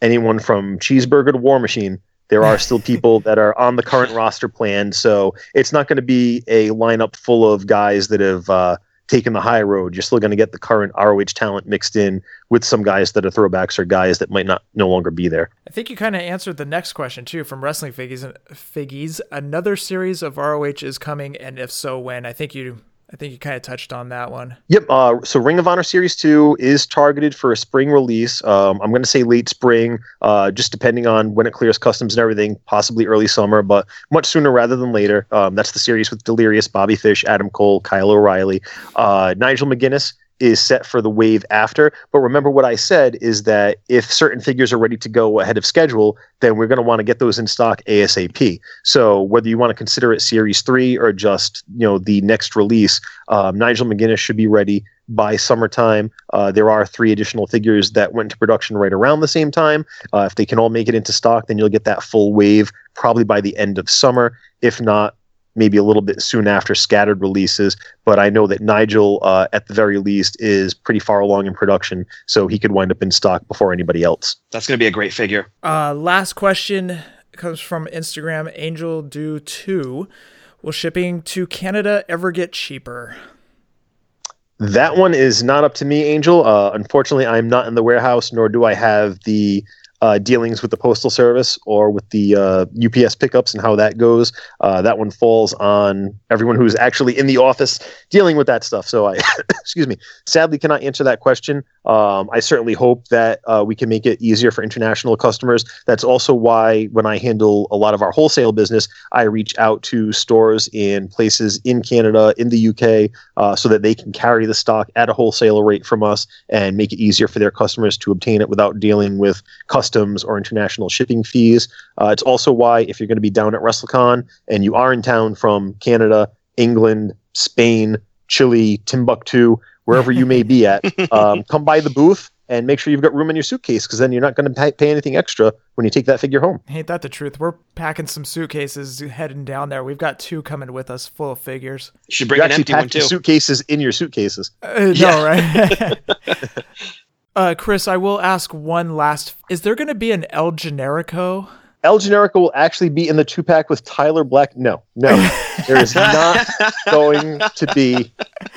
anyone from Cheeseburger to War Machine, there are still people that are on the current roster plan. So it's not going to be a lineup full of guys that have uh, taken the high road. You're still going to get the current R O H talent mixed in with some guys that are throwbacks or guys that might not no longer be there. I think you kind of answered the next question too from Wrestling Figgies. Figgies, another series of R O H is coming, and if so, when? I think you. I think you kind of touched on that one. Yep. Uh, so Ring of Honor Series two is targeted for a spring release. Um, I'm going to say late spring, uh, just depending on when it clears customs and everything, possibly early summer, but much sooner rather than later. Um, that's the series with Delirious, Bobby Fish, Adam Cole, Kyle O'Reilly. Uh, Nigel McGuinness is set for the wave after. But remember what I said is that if certain figures are ready to go ahead of schedule, then we're going to want to get those in stock ASAP. So whether you want to consider it Series three or just, you know, the next release, um, Nigel McGuinness should be ready by summertime. Uh, there are three additional figures that went into production right around the same time. Uh, if they can all make it into stock, then you'll get that full wave probably by the end of summer. If not, maybe a little bit soon after scattered releases, but I know that Nigel, uh, at the very least, is pretty far along in production, so he could wind up in stock before anybody else. That's going to be a great figure. Uh, last question comes from Instagram, Angel Do two. Will shipping to Canada ever get cheaper? That one is not up to me, Angel. Uh, unfortunately, I'm not in the warehouse, nor do I have the Uh, dealings with the Postal Service or with the uh, U P S pickups and how that goes. Uh, that one falls on everyone who's actually in the office dealing with that stuff. So I, excuse me, sadly cannot answer that question. Um, I certainly hope that uh, we can make it easier for international customers. That's also why when I handle a lot of our wholesale business, I reach out to stores in places in Canada, in the U K, uh, so that they can carry the stock at a wholesale rate from us and make it easier for their customers to obtain it without dealing with customs or international shipping fees. Uh, it's also why if you're going to be down at WrestleCon and you are in town from Canada, England, Spain, Chile, Timbuktu, wherever you may be at, um, come by the booth and make sure you've got room in your suitcase, because then you're not going to pay, pay anything extra when you take that figure home. Ain't that the truth? We're packing some suitcases heading down there. We've got two coming with us full of figures. You should bring you an empty one too. Suitcases in your suitcases. Uh, yeah. No, right? Uh, Chris, I will ask one last. Is there going to be an El Generico? El Generico will actually be in the two-pack with Tyler Black. No, no. There is not going to be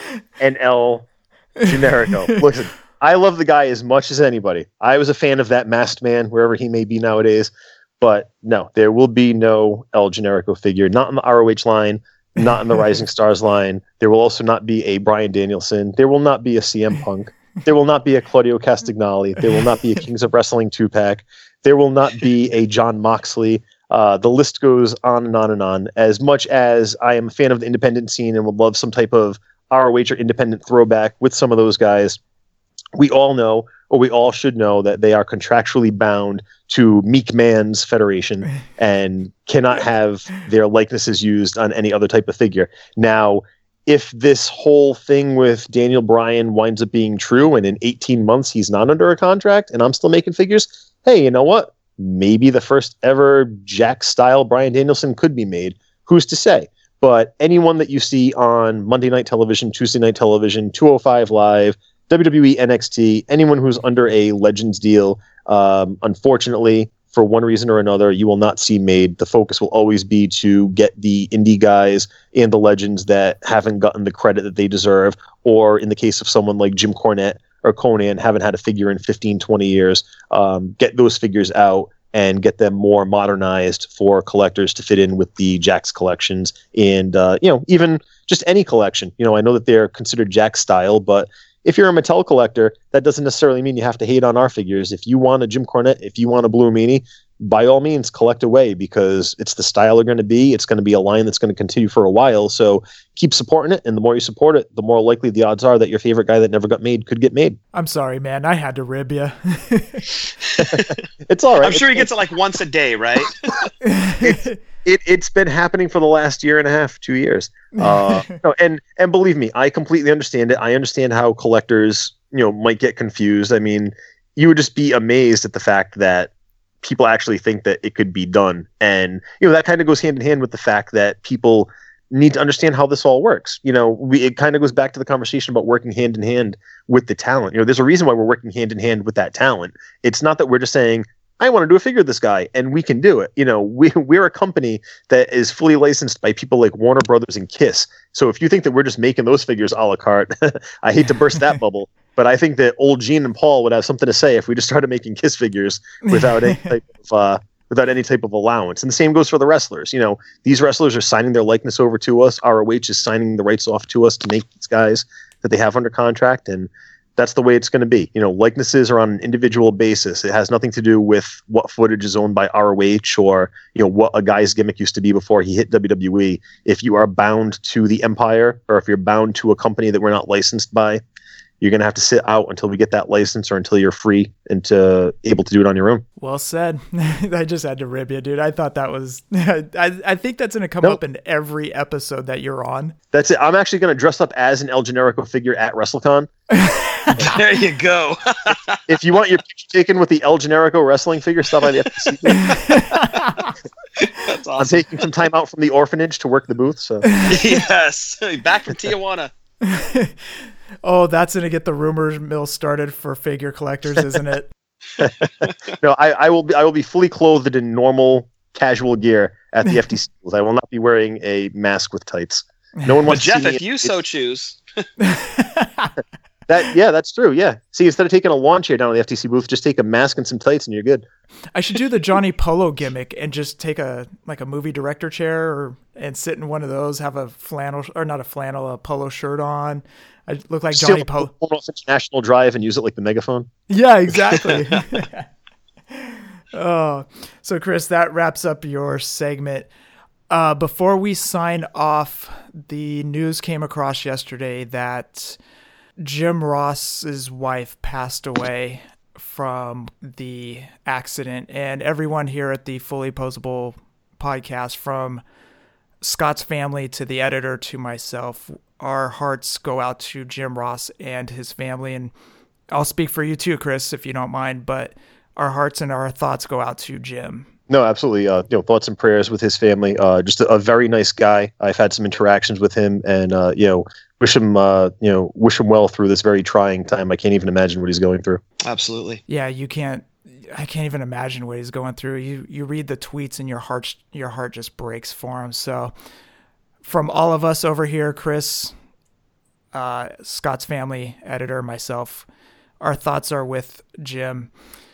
an El Generico. Listen, I love the guy as much as anybody. I was a fan of that masked man, wherever he may be nowadays. But no, there will be no El Generico figure. Not in the R O H line, not in the Rising Stars line. There will also not be a Bryan Danielson. There will not be a C M Punk. There will not be a Claudio Castagnoli. There will not be a Kings of Wrestling two-pack. There will not be a John Moxley. Uh, the list goes on and on and on. As much as I am a fan of the independent scene and would love some type of R O H or independent throwback with some of those guys, we all know, or we all should know, that they are contractually bound to Meek Man's Federation and cannot have their likenesses used on any other type of figure. Now, if this whole thing with Daniel Bryan winds up being true and in eighteen months he's not under a contract and I'm still making figures, hey, you know what? Maybe the first ever Jack-style Bryan Danielson could be made. Who's to say? But anyone that you see on Monday Night Television, Tuesday Night Television, two oh five Live, W W E N X T, anyone who's under a Legends deal, um, unfortunately, for one reason or another, you will not see made. The focus will always be to get the indie guys and the legends that haven't gotten the credit that they deserve, or in the case of someone like Jim Cornette or Conan, haven't had a figure in fifteen, twenty years, um, get those figures out and get them more modernized for collectors to fit in with the Jakks collections and, uh, you know, even just any collection. You know, I know that they're considered Jakks style, but if you're a Mattel collector, that doesn't necessarily mean you have to hate on our figures. If you want a Jim Cornette, if you want a Blue Meanie, by all means, collect away, because it's the style they're going to be. It's going to be a line that's going to continue for a while. So keep supporting it. And the more you support it, the more likely the odds are that your favorite guy that never got made could get made. I'm sorry, man. I had to rib you. It's all right. I'm sure it's, he gets it like once a day, right? it's, it, it's been happening for the last year and a half, two years. Uh, no, and, and believe me, I completely understand it. I understand how collectors, you know, might get confused. I mean, you would just be amazed at the fact that people actually think that it could be done. And, you know, that kind of goes hand in hand with the fact that people need to understand how this all works. You know, we, it kind of goes back to the conversation about working hand in hand with the talent. You know, there's a reason why we're working hand in hand with that talent. It's not that we're just saying, I want to do a figure of this guy, and we can do it. You know, we, we're a company that is fully licensed by people like Warner Brothers and Kiss. So if you think that we're just making those figures a la carte, I hate to burst that bubble, but I think that old Gene and Paul would have something to say if we just started making Kiss figures without any type of uh, without any type of allowance. And the same goes for the wrestlers. You know, these wrestlers are signing their likeness over to us. R O H is signing the rights off to us to make these guys that they have under contract, and that's the way it's going to be. You know, likenesses are on an individual basis. It has nothing to do with what footage is owned by R O H or, you know, what a guy's gimmick used to be before he hit W W E. If you are bound to the empire, or if you're bound to a company that we're not licensed by, you're going to have to sit out until we get that license or until you're free and to, able to do it on your own. Well said. I just had to rib you, dude. I thought that was, I, I think that's going to come nope. up in every episode that you're on. That's it. I'm actually going to dress up as an El Generico figure at WrestleCon. There you go. If you want your picture taken with the El Generico wrestling figure, stop by the F T C. That's awesome. I'm taking some time out from the orphanage to work the booth. So yes, back from Tijuana. Oh, that's going to get the rumor mill started for figure collectors, isn't it? No, I, I will be. I will be fully clothed in normal, casual gear at the F T C. I will not be wearing a mask with tights. No one wants. But to Jeff, see if me. you so choose. That yeah, that's true. Yeah. See, instead of taking a lawn chair down at the F T C booth, just take a mask and some tights, and you're good. I should do the Johnny Polo gimmick and just take a like a movie director chair or and sit in one of those. Have a flannel or not a flannel, a polo shirt on. I look like Johnny Polo. Pull off International Drive and use it like the megaphone. Yeah, exactly. Oh, so Chris, that wraps up your segment. Uh, before we sign off, the news came across yesterday that Jim Ross's wife passed away from the accident, and everyone here at the Fully Posable podcast, from Scott's family to the editor to myself, our hearts go out to Jim Ross and his family. And I'll speak for you too, Chris, if you don't mind, but our hearts and our thoughts go out to Jim. No, absolutely. Uh, you know, thoughts and prayers with his family. Uh, just a, a very nice guy. I've had some interactions with him, and uh, you know, wish him, uh, you know, wish him well through this very trying time. I can't even imagine what he's going through. Absolutely. Yeah, you can't. I can't even imagine what he's going through. You you read the tweets, and your heart your heart just breaks for him. So, from all of us over here, Chris, uh, Scott's family, editor, myself, our thoughts are with Jim.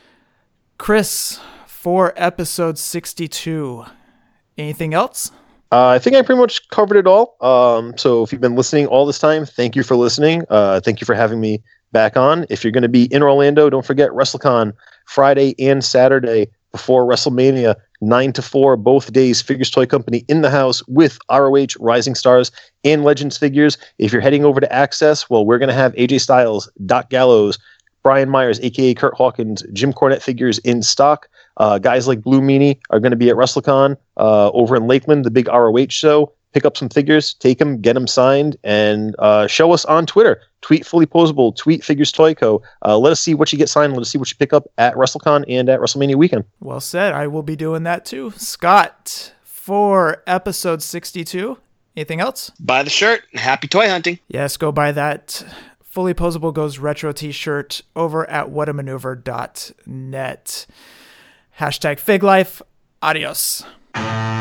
Chris, for episode sixty-two, anything else? Uh, I think I pretty much covered it all. Um, so if you've been listening all this time, thank you for listening. Uh, thank you for having me back on. If you're going to be in Orlando, don't forget WrestleCon Friday and Saturday before WrestleMania, nine to four, both days. Figures Toy Company in the house with R O H, Rising Stars, and Legends figures. If you're heading over to Access, well, we're going to have A J Styles, Doc Gallows, Brian Myers, a k a. Kurt Hawkins, Jim Cornette figures in stock. Uh, guys like Blue Meanie are going to be at WrestleCon uh, over in Lakeland, the big R O H show. Pick up some figures, take them, get them signed, and uh, show us on Twitter. Tweet Fully Posable, tweet Figures Toy Co. Uh, let us see what you get signed. Let us see what you pick up at WrestleCon and at WrestleMania weekend. Well said. I will be doing that too. Scott, for episode sixty-two, anything else? Buy the shirt. Happy toy hunting. Yes, go buy that Fully Posable Goes Retro t-shirt over at what a maneuver dot net. Hashtag Fig Life. Adios.